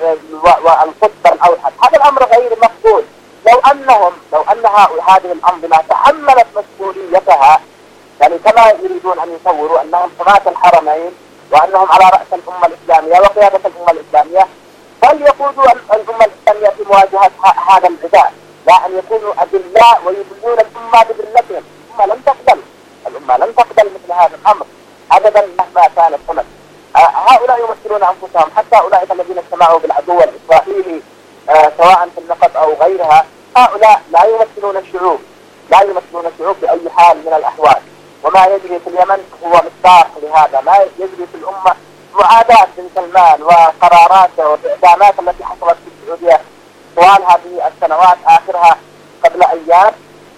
والقطب الاوحد. هذا الامر غير مقبول. لو انهم لو ان هذه الانظمه تحملت مسؤوليتها يعني كما يريدون ان يصوروا انهم حماة الحرمين وانهم على راس الامه الاسلاميه وقياده الامه الاسلاميه، فليقودوا الامه الاسلاميه في مواجهه هذا العداء، لا ان يكونوا اذلاء ويذلون الامه بذلتهم. الامه لن تقبل، الامه لن تقبل مثل هذا الامر ابدا مهما كان الثمن. آه هؤلاء يمثلون انفسهم، حتى اولئك الذين اجتمعوا بالعدو الاسرائيلي آه سواء في النقب او غيرها، هؤلاء لا يمثلون الشعوب، لا يمثلون الشعوب باي حال من الاحوال. وما يجري في اليمن هو مصداق لهذا، ما يجري في الامه معاداه بن سلمان وقراراته والاعدامات التي حصلت في السعوديه طوال هذه السنوات، اخرها قبل ايام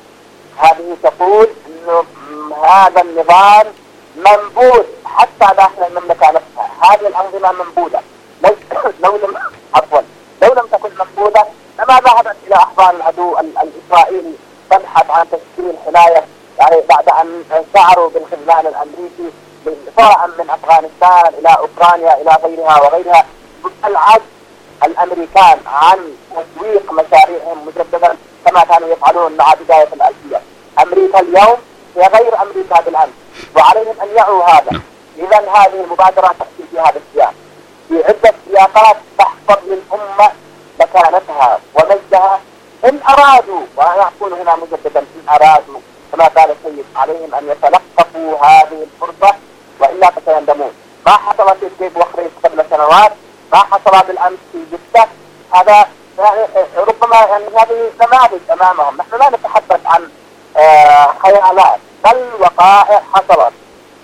هذه تقول انه هذا النظام منبوذ حتى داخل المملكه نفسها. هذه الانظمه منبوذه، لو لو لم عفوا لو لم تكن منبوذه لما ذهبت الى احضان العدو الاسرائيلي تبحث عن تشكيل حمايه، يعني بعد ان شعروا بالخذلان الامريكي سواء من افغانستان الى اوكرانيا الى غيرها وغيرها، العجز الامريكان عن تسويق مشاريعهم مجددا كما كانوا يفعلون مع بدايه الالفيه. امريكا اليوم هي غير امريكا بالامس، وعليهم ان يعوا هذا. اذا هذه المبادره تاتي في هذا السياق في عده سياقات تحفظ للامه مكانتها ومجدها ان ارادوا، وانا اقول هنا مجددا ان ارادوا كما قال السيد عليهم ان يتلقفوا هذه الفرصه والا فسيندمون. ما حصل في الجيب وخريف قبل سنوات، ما حصل بالامس في جده، هذا يعني ربما يعني هذه نماذج امامهم. نحن لا نتحدث عن آه خيالات، بل وقائع حصلت.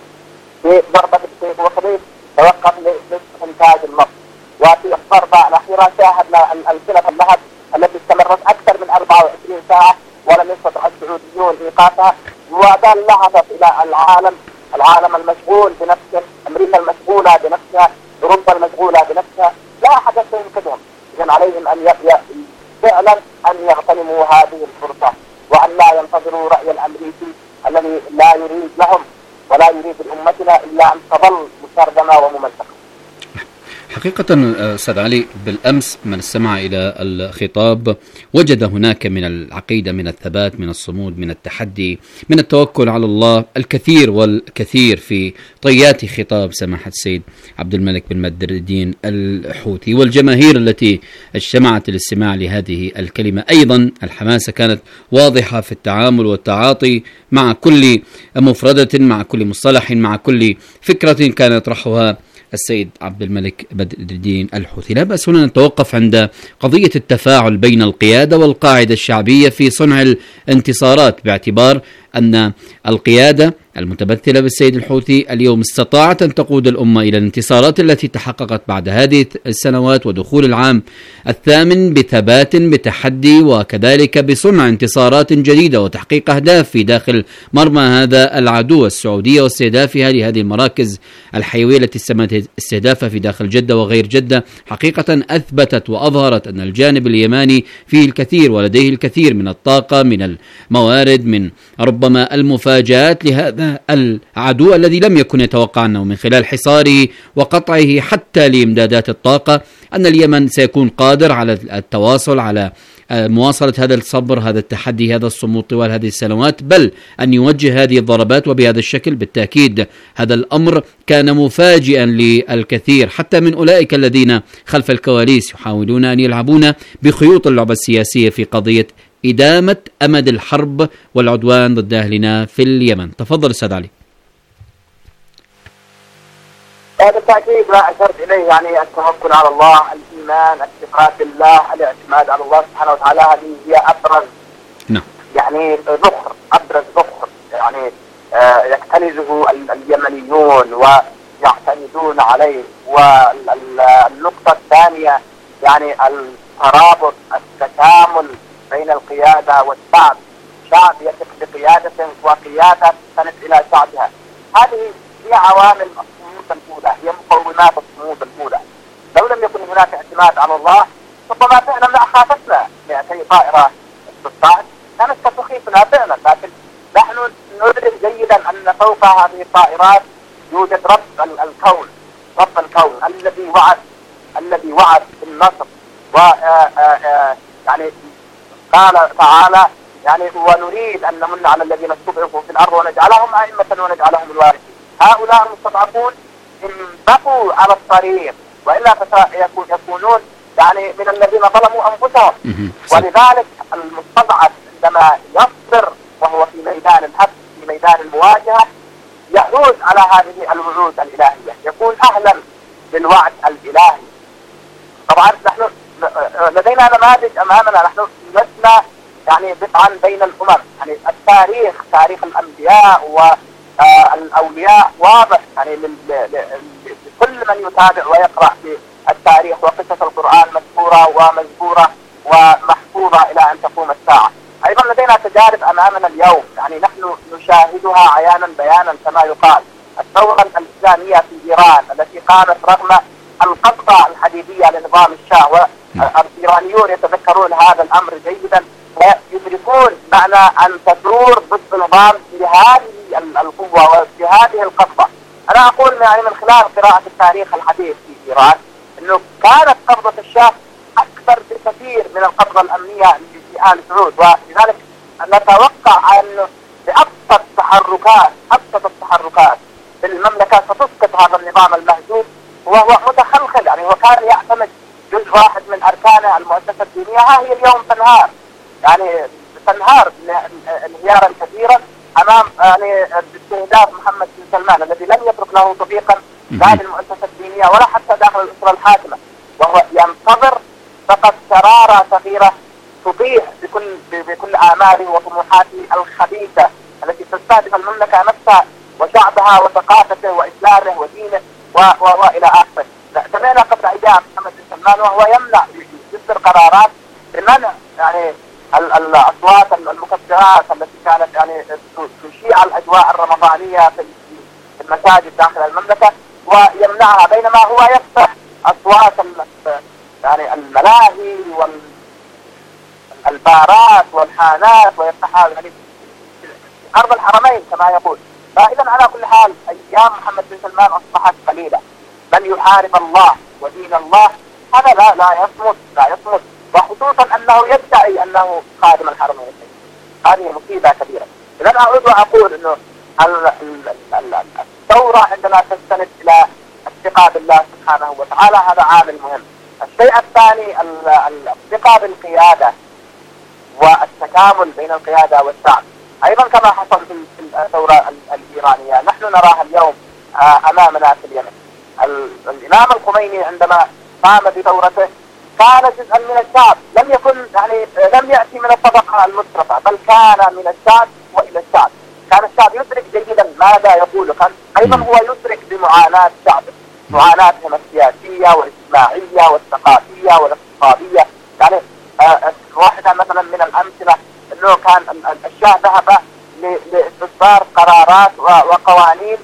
في ضربه الجيب وخريف توقف لانتاج النفط، وفي الضربه الاخيره شاهدنا السنه اللهب التي استمرت اكثر من أربعة وعشرين ساعه ولم يستطع السعوديون ايقافها، وذل لهفت الى العالم، العالم المشغول بنفسه، امريكا المشغوله بنفسها، اوروبا المشغوله بنفسها، لا احد ينقذهم. اذا عليهم ان فعلا ان يغتنموا هذه الفرصه وان لا ينتظروا راي الامريكي الذي لا يريد لهم ولا يريد لامتنا الا ان تظل مشرذمه وممزقه. حقيقة أستاذ علي، بالأمس من استمع إلى الخطاب وجد هناك من العقيدة، من الثبات، من الصمود، من التحدي، من التوكل على الله الكثير والكثير في طيات خطاب سماحة السيد عبد الملك بن بدر الدين الحوثي. والجماهير التي اجتمعت للاستماع لهذه الكلمة أيضا الحماسة كانت واضحة في التعامل والتعاطي مع كل مفردة، مع كل مصطلح، مع كل فكرة كان يطرحها السيد عبد الملك بدر الدين الحوثي. لا بأس هنا نتوقف عند قضية التفاعل بين القيادة والقاعدة الشعبية في صنع الانتصارات، باعتبار أن القيادة المتمثلة بالسيد الحوثي اليوم استطاعت أن تقود الأمة إلى الانتصارات التي تحققت بعد هذه السنوات ودخول العام الثامن بثبات، بتحدي، وكذلك بصنع انتصارات جديدة وتحقيق أهداف في داخل مرمى هذا العدو السعودية واستهدافها لهذه المراكز الحيوية التي استمت استهدافها في داخل جدة وغير جدة. حقيقة أثبتت وأظهرت أن الجانب اليماني فيه الكثير ولديه الكثير من الطاقة، من الموارد، من ربما المفاجآت لهذا العدو الذي لم يكن يتوقع أنه من خلال حصاره وقطعه حتى لإمدادات الطاقة أن اليمن سيكون قادر على التواصل، على مواصلة هذا الصبر، هذا التحدي، هذا الصمود طوال هذه السنوات، بل أن يوجه هذه الضربات وبهذا الشكل. بالتأكيد هذا الأمر كان مفاجئا للكثير حتى من أولئك الذين خلف الكواليس يحاولون أن يلعبون بخيوط اللعبة السياسية في قضية إدامة أمد الحرب والعدوان ضد أهلنا في اليمن. تفضل أستاذ علي. بالتأكيد ما أشرت إليه يعني التوكل على الله، الإيمان، الثقة بالله، الاعتماد على الله سبحانه وتعالى، هذه هي أبرز نعم يعني ذخر، أبرز ذخر يعني آه يكتنزه اليمنيون ويعتمدون عليه. والنقطة الثانية يعني الترابط، التكامل بين القيادة والشعب، شعب يثق بقيادته وقيادة تستند إلى شعبها. هذه هي عوامل الصمود الأولى، هي مقومات الصمود الأولى. لو لم يكن هناك اعتماد على الله ربما فعلا لأخافتنا مئتي طائرة بالصعد، كانت ستخيفنا فعلا. لكن نحن ندرك جيدا أن فوق هذه الطائرات يوجد رب الكون، رب الكون الذي وعد الذي وعد بالنصر. و يعني قال تعالى يعني ونريد أن نمن على الذين استضعفوا في الأرض ونجعلهم أئمة ونجعلهم الوارثين. هؤلاء المستضعفون إن بقوا على الطريق وإلا فسيكونون يعني من الذين ظلموا أنفسهم. ولذلك المستضعف عندما يصبر وهو في ميدان الحق، في ميدان المواجهة، يحوز على هذه الوعود الإلهية، يكون أهلا للوعد الإلهي. طبعا نحن لدينا نماذج أمامنا، نحن لسنا يعني بقعا بين الأمم. يعني التاريخ، تاريخ الأنبياء والأولياء واضح يعني لكل من يتابع ويقرأ في التاريخ، وقصص القرآن مذكورة ومذكورة ومحفوظة إلى أن تقوم الساعة. أيضا لدينا تجارب أمامنا اليوم، يعني نحن نشاهدها عيانا بيانا كما يقال. الثورة الإسلامية في إيران التي قامت رغم القبضة الحديدية لنظام الشاه، والإيرانيون يتذكرون هذا الأمر جيدا ويدركون معنى أن تثور ضد النظام بهذه القوة وبهذه القبضة. أنا أقول يعني من خلال قراءة التاريخ الحديث في إيران أنه كانت قبضة الشاه أكثر بكثير من القبضة الأمنية في آل سعود. ولذلك نتوقع أن بأبسط التحركات أبسط التحركات في المملكة ستسقط هذا النظام المهزوم وهو متخلخل. يعني هو كان يعتمد جزء واحد من أركانه المؤسسة الدينية، ها هي اليوم تنهار، يعني تنهار انهيارا كثيرا أمام يعني استهداف محمد بن سلمان الذي لم يترك له صديقا لا للمؤسسة الدينية ولا حتى داخل الأسرة الحاكمة، وهو ينتظر فقط شرارة صغيرة تضيع بكل بكل آماله وطموحاته الخبيثة التي تستهدف المملكة نفسها وشعبها وثقافته وإسلامه ودينه وإلى آخره. سمعنا قبل أيام محمد بن سلمان وهو يمنع يصدر قرارات بمنع يعني الأصوات المكبرات التي كانت يعني تشيع الأجواء الرمضانية في المساجد داخل المملكة ويمنعها، بينما هو يفتح أصوات يعني الملاهي والبارات والحانات ويفتحها يعني أرض الحرمين كما يقول. فإذا على كل حال أيام محمد بن سلمان أصبحت قليلة. من يحارب الله ودين الله، هذا لا لا يصمت لا يصمت وخصوصا أنه يدعي أنه خادم الحرمين الشريفين. هذه مصيبة كبيرة. إذا أعود وأقول أنه الثورة عندما تستند إلى الثقة بالله سبحانه وتعالى هذا عامل مهم. الشيء الثاني الثقة بالقيادة والتكامل بين القيادة والشعب، أيضا كما حصل في الثورة الإيرانية نحن نراها اليوم أمامنا في اليمن. الإمام الخميني عندما قام بثورته كان جزءا من الشعب، لم يكن يعني لم يأتي من الطبقة المشرفة، بل كان من الشعب وإلى الشعب. كان الشعب يدرك جيدا ماذا يقول، كان أيضا هو يدرك بمعاناة شعبه، معاناتهم السياسية والاجتماعية والثقافية والاقتصادية. يعني آه واحدة مثلا من الأمثلة أنه كان الشاه ذهب لإصدار قرارات وقوانين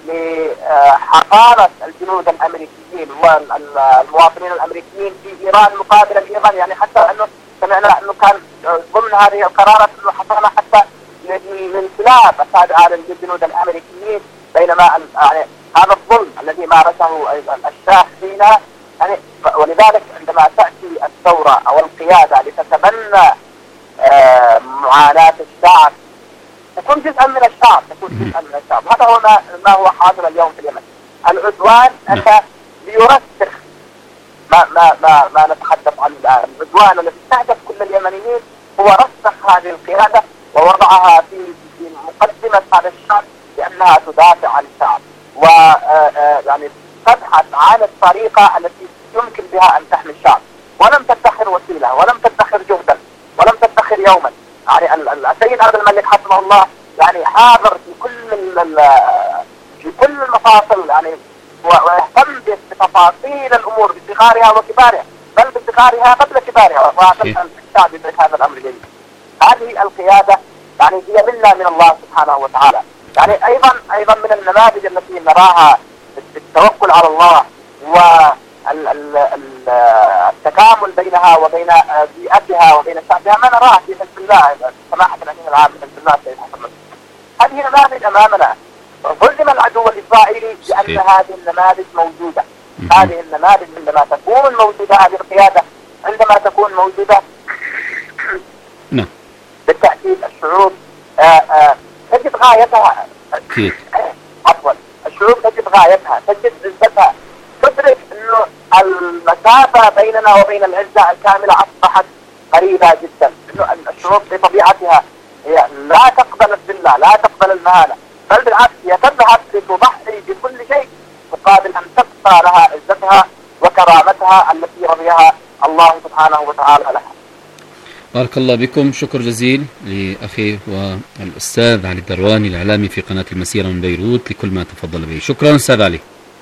لحقارة الجنود الأمريكيين والمواطنين الأمريكيين في إيران مقابل الإيران. يعني حتى أنه سمعنا أنه كان ضمن هذه القرارات أنه حصلنا حتى لانسلاخ التابعة للجنود الأمريكيين، بينما يعني هذا الظلم الذي مارسه الشاه فينا. يعني ولذلك عندما تأتي الثورة أو القيادة لتتبنى آه معاناة الشعب تكون جزءا من الشعب، تكون جزءا من الشعب. هذا هو ما, ما هو حاصل اليوم في اليمن. العدوان أتى ليرسخ ما ما ما, ما نتحدث عنه الآن. العدوان الذي استهدف كل اليمنيين هو رسخ هذه القيادة ووضعها في في مقدمة هذا الشعب لأنها تدافع عن الشعب و يعني تبحث عن الطريقة التي يمكن بها أن تحمي الشعب، ولم تدخر وسيلة ولم تدخر جهدا ولم تدخر يوما. يعني السيد عبد الملك حفظه الله يعني حاضر في كل في كل المفاصل، يعني ويهتم بتفاصيل الأمور بصغارها وكبارها، بل بصغارها قبل كبارها، وأعتقد أن الشعب يدرك هذا الأمر جيد. هذه القيادة يعني هي منا من الله سبحانه وتعالى. يعني أيضا أيضا من النماذج التي نراها التوكل على الله والتكامل بينها وبين بيئتها وبين شعبها ما نراه في حزب الله. سماحة الأمين العام من حزب الله السيد حسن نصر، هذه نماذج أمامنا. ظلم العدو الإسرائيلي لأن هذه النماذج موجودة. هذه النماذج عندما تكون موجودة، هذه القيادة عندما تكون موجودة نعم بالتأكيد الشعوب آآ آآ تجد غايتها. عفوا الشعوب تجد غايتها، تجد عزتها، تدرك انه المسافة بيننا وبين العزة الكاملة اصبحت قريبة جدا. انه الشعوب بطبيعتها هي لا تقبل الذلة، لا تقبل المهانة، بل بالعكس هي تذهب لتضحي بكل شيء مقابل ان تبقى لها عزتها وكرامتها التي رضيها الله سبحانه وتعالى لها. بارك الله بكم. شكر جزيل لأخي والأستاذ علي الدرواني الإعلامي في قناة المسيرة من بيروت لكل ما تفضل به. شكرا أستاذ علي.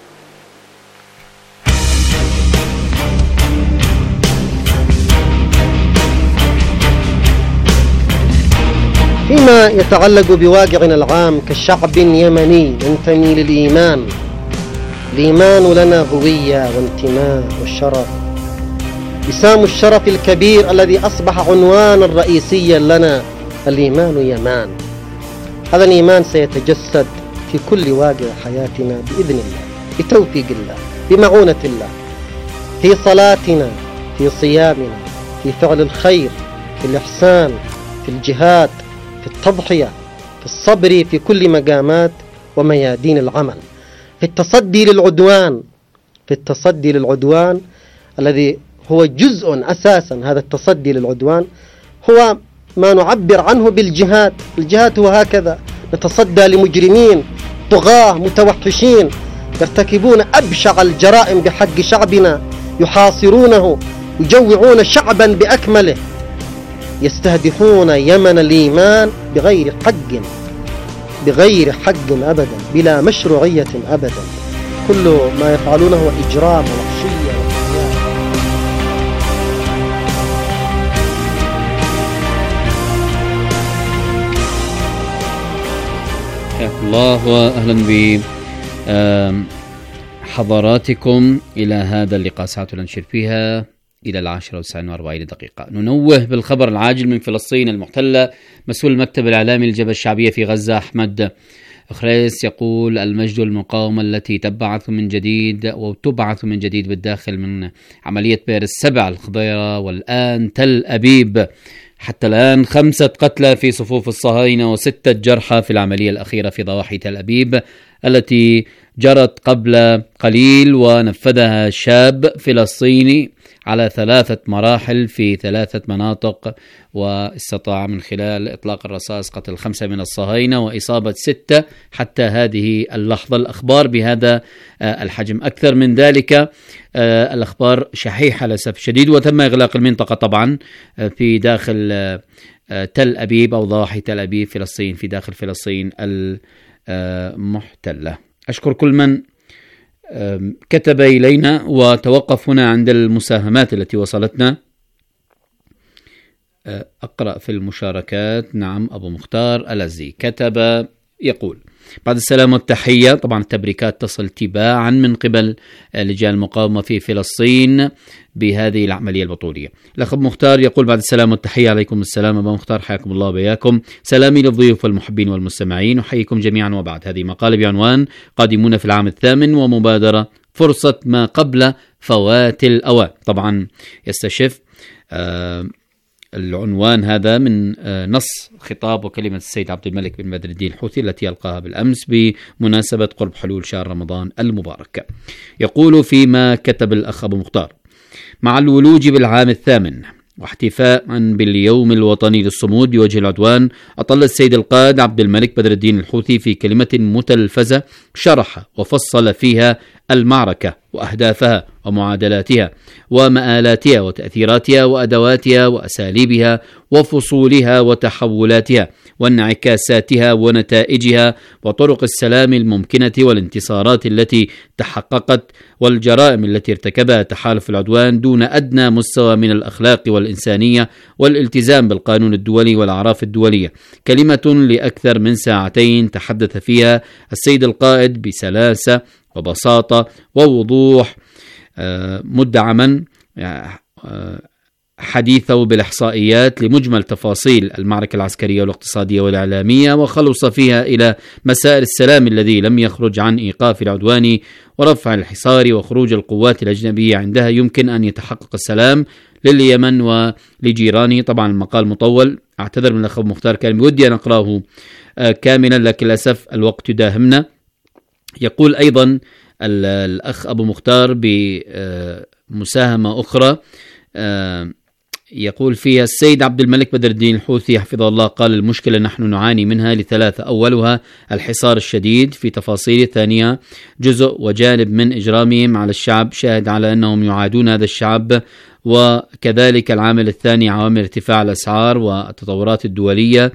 فيما يتعلق بواقعنا العام كشعب يمني ينتمي للإيمان، الإيمان لنا هوية وانتماء والشرف، وسام الشرف الكبير الذي أصبح عنوانا رئيسيا لنا. الإيمان يمان، هذا الإيمان سيتجسد في كل واقع حياتنا بإذن الله، بتوفيق الله، بمعونة الله، في صلاتنا، في صيامنا، في فعل الخير، في الإحسان، في الجهاد، في التضحية، في الصبر في كل مقامات وميادين العمل، في التصدي للعدوان، في التصدي للعدوان الذي هو جزء أساسا. هذا التصدي للعدوان هو ما نعبر عنه بالجهاد. الجهاد هو هكذا، نتصدى لمجرمين طغاة متوحشين يرتكبون أبشع الجرائم بحق شعبنا، يحاصرونه، يجوعون شعبا بأكمله، يستهدفون يمن الإيمان بغير حق، بغير حق أبدا، بلا مشروعية أبدا. كل ما يفعلونه هو إجرام ووحشية. حياكم الله وأهلا بحضراتكم إلى هذا اللقاء. ساعة ننشر فيها إلى العاشرة وتسعين وأربعين دقيقة. ننوه بالخبر العاجل من فلسطين المحتلة. مسؤول المكتب الإعلامي للجبهة الشعبية في غزة أحمد خريس يقول المجد المقاومة التي تبعث من جديد وتبعث من جديد بالداخل من عملية بئر السبع الخضيرة والآن تل أبيب. حتى الآن خمسة قتلى في صفوف الصهاينة وستة جرحى في العملية الأخيرة في ضواحي تل أبيب التي جرت قبل قليل ونفذها شاب فلسطيني على ثلاثة مراحل في ثلاثة مناطق، واستطاع من خلال إطلاق الرصاص قتل خمسة من الصهاينة وإصابة ستة حتى هذه اللحظة. الأخبار بهذا الحجم أكثر من ذلك، الأخبار شحيحة للأسف الشديد، وتم إغلاق المنطقة طبعا في داخل تل أبيب أو ضواحي تل أبيب فلسطين في داخل فلسطين المحتلة. أشكر كل من كتب إلينا، وتوقف هنا عند المساهمات التي وصلتنا. أقرأ في المشاركات. نعم، أبو مختار الأزي كتب يقول: بعد السلام والتحية، طبعا التبريكات تصل تباعا من قبل لجان المقاومة في فلسطين بهذه العملية البطولية. الأخ أبو مختار يقول: بعد السلام والتحية. عليكم السلام أبو مختار، حياكم الله وبياكم. سلامي للضيوف والمحبين والمستمعين، أحييكم جميعا. وبعد هذه مقالة بعنوان قادمون في العام الثامن ومبادرة فرصة ما قبل فوات الأوان. طبعا يستشف آه العنوان هذا من نص خطاب وكلمة السيد عبد الملك بن بدر الدين الحوثي التي ألقاها بالأمس بمناسبة قرب حلول شهر رمضان المبارك. يقول فيما كتب الأخ أبو مختار: مع الولوج بالعام الثامن واحتفاء باليوم الوطني للصمود بوجه العدوان، أطل السيد القائد عبد الملك بدر الدين الحوثي في كلمة متلفزة شرح وفصل فيها المعركة وأهدافها ومعادلاتها ومآلاتها وتأثيراتها وأدواتها وأساليبها وفصولها وتحولاتها وانعكاساتها ونتائجها وطرق السلام الممكنة والانتصارات التي تحققت والجرائم التي ارتكبها تحالف العدوان دون أدنى مستوى من الأخلاق والإنسانية والالتزام بالقانون الدولي والأعراف الدولية. كلمة لأكثر من ساعتين تحدث فيها السيد القائد بسلاسة وبساطة ووضوح، مدعما حديثه بالإحصائيات لمجمل تفاصيل المعركة العسكرية والاقتصادية والإعلامية، وخلص فيها إلى مسائل السلام الذي لم يخرج عن إيقاف العدوان ورفع الحصار وخروج القوات الأجنبية. عندها يمكن أن يتحقق السلام لليمن ولجيرانه. طبعا المقال مطول، أعتذر من الأخ مختار، كان بودي أن أقرأه كاملا لكن للأسف الوقت يداهمنا. يقول أيضا الأخ أبو مختار بمساهمة أخرى يقول فيها: السيد عبد الملك بدر الدين الحوثي حفظه الله قال: المشكلة نحن نعاني منها لثلاثة، أولها الحصار الشديد في تفاصيل، ثانيا جزء وجانب من إجرامهم على الشعب شاهد على أنهم يعادون هذا الشعب، وكذلك العامل الثاني عوامل ارتفاع الأسعار والتطورات الدولية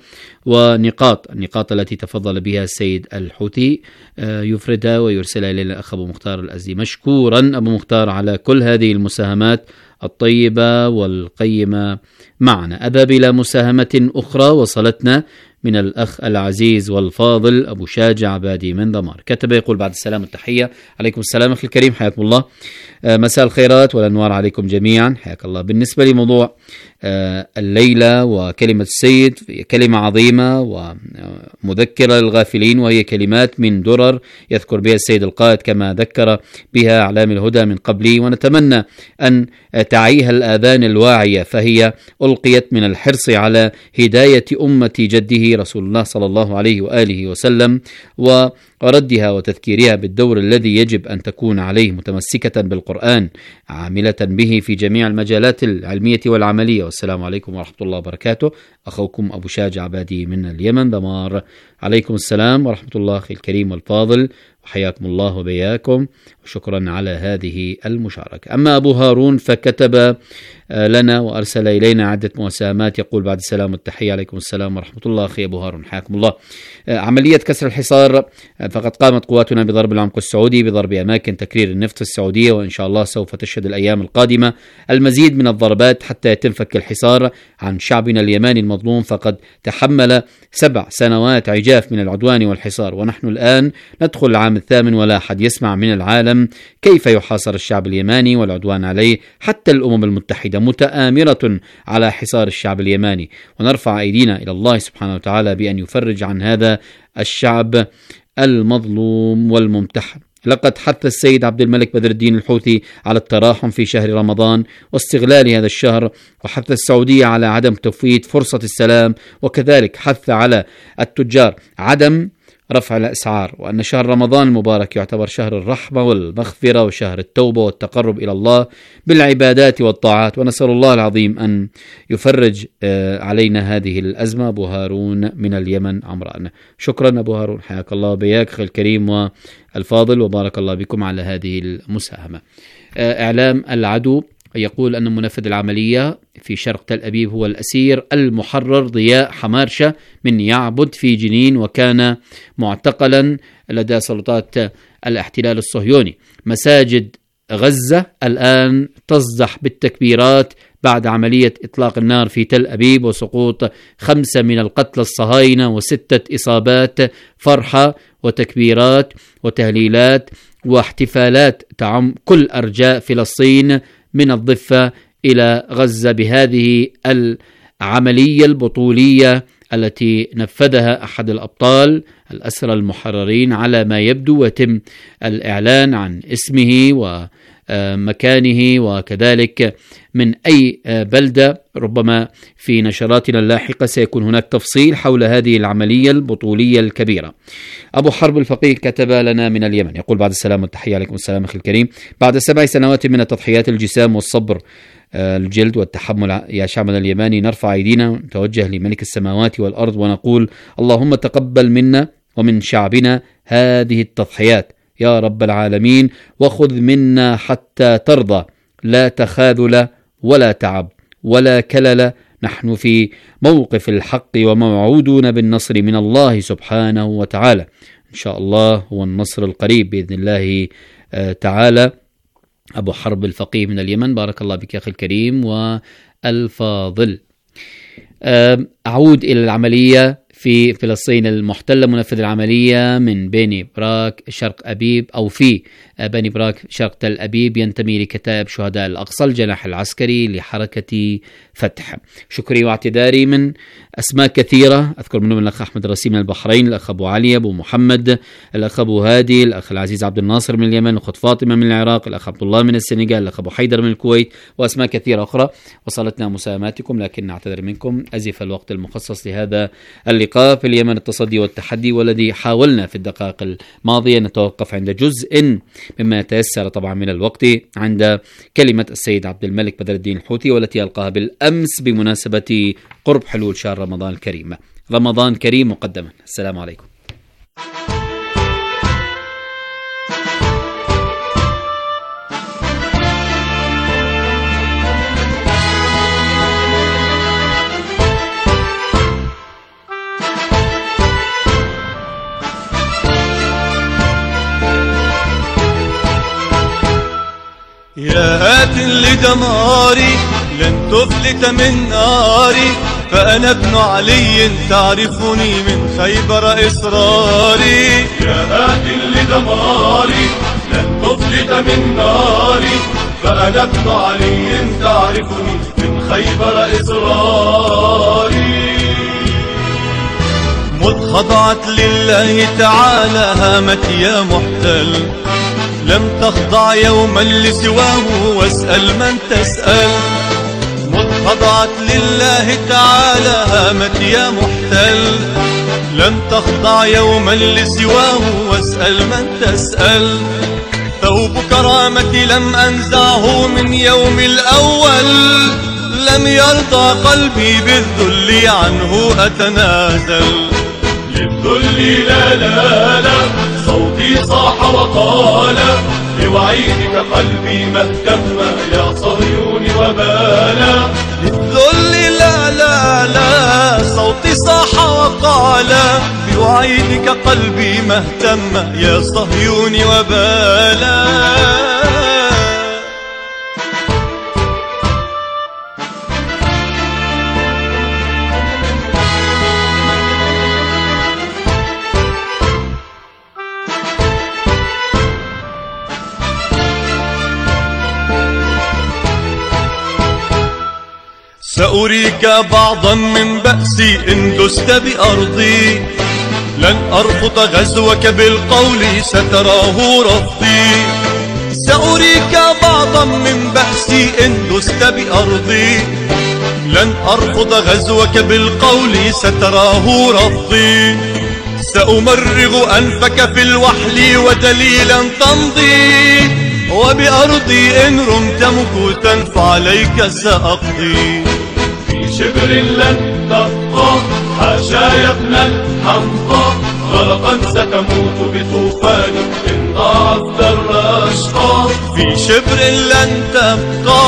ونقاط النقاط التي تفضل بها السيد الحوثي يفردها ويرسلها إلى الأخ أبو مختار الأزدي. مشكورا أبو مختار على كل هذه المساهمات الطيبة والقيمة معنا. أذهب إلى مساهمة أخرى وصلتنا من الأخ العزيز والفاضل أبو شاجع عبادي من ضمار. كتب يقول: بعد السلام والتحية. عليكم السلام أخي الكريم، حياكم الله. مساء الخيرات والأنوار عليكم جميعا، حياك الله. بالنسبة لموضوع الليلة وكلمة السيد، كلمة عظيمة ومذكرة للغافلين، وهي كلمات من درر يذكر بها السيد القائد كما ذكر بها أعلام الهدى من قبلي، ونتمنى أن تعيها الآذان الواعية، فهي ألقيت من الحرص على هداية أمة جده رسول الله صلى الله عليه وآله وسلم وردها وتذكيرها بالدور الذي يجب أن تكون عليه، متمسكة بالقرآن عاملة به في جميع المجالات العلمية والعملية. والسلام عليكم ورحمة الله وبركاته. أخوكم أبو شاجع عبادي من اليمن ضمار. عليكم السلام ورحمة الله أخي الكريم والفاضل، وحياكم الله وبياكم، وشكرا على هذه المشاركة. أما أبو هارون فكتب لنا وأرسل إلينا عدة مساهمات. يقول: بعد السلام والتحية. عليكم السلام ورحمة الله أخي أبو هارون، حياكم الله. عملية كسر الحصار، فقد قامت قواتنا بضرب العمق السعودي بضرب أماكن تكرير النفط السعودية، وإن شاء الله سوف تشهد الأيام القادمة المزيد من الضربات حتى يتم فك الحصار عن شعبنا اليماني المظلوم، فقد تحمل سبع سنوات عجاف من العدوان والحصار، ونحن الآن ندخل العام الثامن ولا أحد يسمع من العالم كيف يحاصر الشعب اليماني والعدوان عليه. حتى الأمم المتحدة متآمرة على حصار الشعب اليماني، ونرفع أيدينا إلى الله سبحانه وتعالى بأن يفرج عن هذا الشعب المظلوم والممتحن. لقد حث السيد عبد الملك بدر الدين الحوثي على التراحم في شهر رمضان واستغلال هذا الشهر، وحث السعودية على عدم تفويت فرصة السلام، وكذلك حث على التجار عدم رفع الأسعار، وأن شهر رمضان المبارك يعتبر شهر الرحمة والمغفرة وشهر التوبة والتقرب إلى الله بالعبادات والطاعات، ونسأل الله العظيم أن يفرج علينا هذه الأزمة. أبو هارون من اليمن عمران. شكرا أبو هارون، حياك الله بياك أخي الكريم والفاضل، وبارك الله بكم على هذه المساهمة. إعلام العدو يقول أن منفذ العملية في شرق تل أبيب هو الأسير المحرر ضياء حمارشة من يعبد في جنين، وكان معتقلا لدى سلطات الاحتلال الصهيوني. مساجد غزة الآن تصدح بالتكبيرات بعد عملية إطلاق النار في تل أبيب وسقوط خمسة من القتلى الصهاينة وستة إصابات. فرحة وتكبيرات وتهليلات واحتفالات تعم كل أرجاء فلسطين من الضفة إلى غزة بهذه العملية البطولية التي نفذها أحد الأبطال الأسرى المحررين على ما يبدو، ويتم الإعلان عن اسمه ومكانه وكذلك من أي بلدة. ربما في نشراتنا اللاحقة سيكون هناك تفصيل حول هذه العملية البطولية الكبيرة. أبو حرب الفقيه كتب لنا من اليمن، يقول: بعد السلام والتحية عليكم السلام أخي الكريم. بعد سبع سنوات من التضحيات الجسام والصبر الجلد والتحمل يا شعبنا اليماني، نرفع أيدينا ونتوجه لملك السماوات والأرض ونقول: اللهم تقبل منا ومن شعبنا هذه التضحيات يا رب العالمين، وخذ منا حتى ترضى، لا تخاذل ولا تعب ولا كلل، نحن في موقف الحق وموعودون بالنصر من الله سبحانه وتعالى. إن شاء الله هو النصر القريب بإذن الله تعالى. أبو حرب الفقيه من اليمن، بارك الله بك أخي الكريم والفاضل. أعود إلى العملية في فلسطين المحتلة. منفذ العملية من بني براك شرق أبيب أو في بني براك شرق تل أبيب ينتمي لكتائب شهداء الأقصى الجناح العسكري لحركة فتح. شكري واعتذاري من أسماء كثيرة، أذكر منهم الأخ أحمد الرسي من البحرين، الأخ أبو علي، أبو محمد، الأخ أبو هادي، الأخ العزيز عبد الناصر من اليمن، الأخت فاطمة من العراق، الأخ عبد الله من السنغال، الأخ أبو حيدر من الكويت، وأسماء كثيرة أخرى. وصلتنا مساهماتكم لكن نعتذر منكم، أزف الوقت المخصص لهذا اللقاء في اليمن التصدي والتحدي، والذي حاولنا في الدقائق الماضية نتوقف عند جزء مما يتيسر طبعا من الوقت، عند كلمة السيد عبد الملك بدر الدين الحوثي والتي ألقاها بالأمس بمناسبة قرب حلول شهر رمضان الكريم. رمضان كريم مقدما. السلام عليكم. يا هات لدماري لن تفلت من ناري، فأنا ابن علي تعرفني من خيبر إصراري. يا هات لدماري لن تفلت من ناري، فأنا ابن علي تعرفني من خيبر إصراري. مذ خضعت لله تعالى هامت يا محتل، لم تخضع يوما لسواه واسأل من تسأل. مذ خضعت لله تعالى هامت يا محتل، لم تخضع يوما لسواه واسأل من تسأل. ثوب كرامتي لم أنزعه من يوم الأول، لم يرضى قلبي بالذل عنه أتنازل. للذل لا لا لا صوتي صاح وقال، بوعيدك قلبي ما اهتم يا صهيون وبالا. للذل لا لا لا صوتي صاح وقال، بوعيدك قلبي ما اهتم يا صهيون وبالا. سأريك بعضا من بأسي إن دست بأرضي، لن أرفض غزوك بالقول ستراه رفضي، سأريك بعضا من بأسي إن دست بأرضي. لن أرفض غزوك بالقول ستراه رفضي، سأمرغ أنفك في الوحل ودليلا تمضي، وبأرضي إن رمت مكوتا فعليك سأقضي. في شبر لن تبقى حاشا يا ابن الحمقى، غرقا ستموت بطوفان إن ضعفت الرشقى. في شبر لن تبقى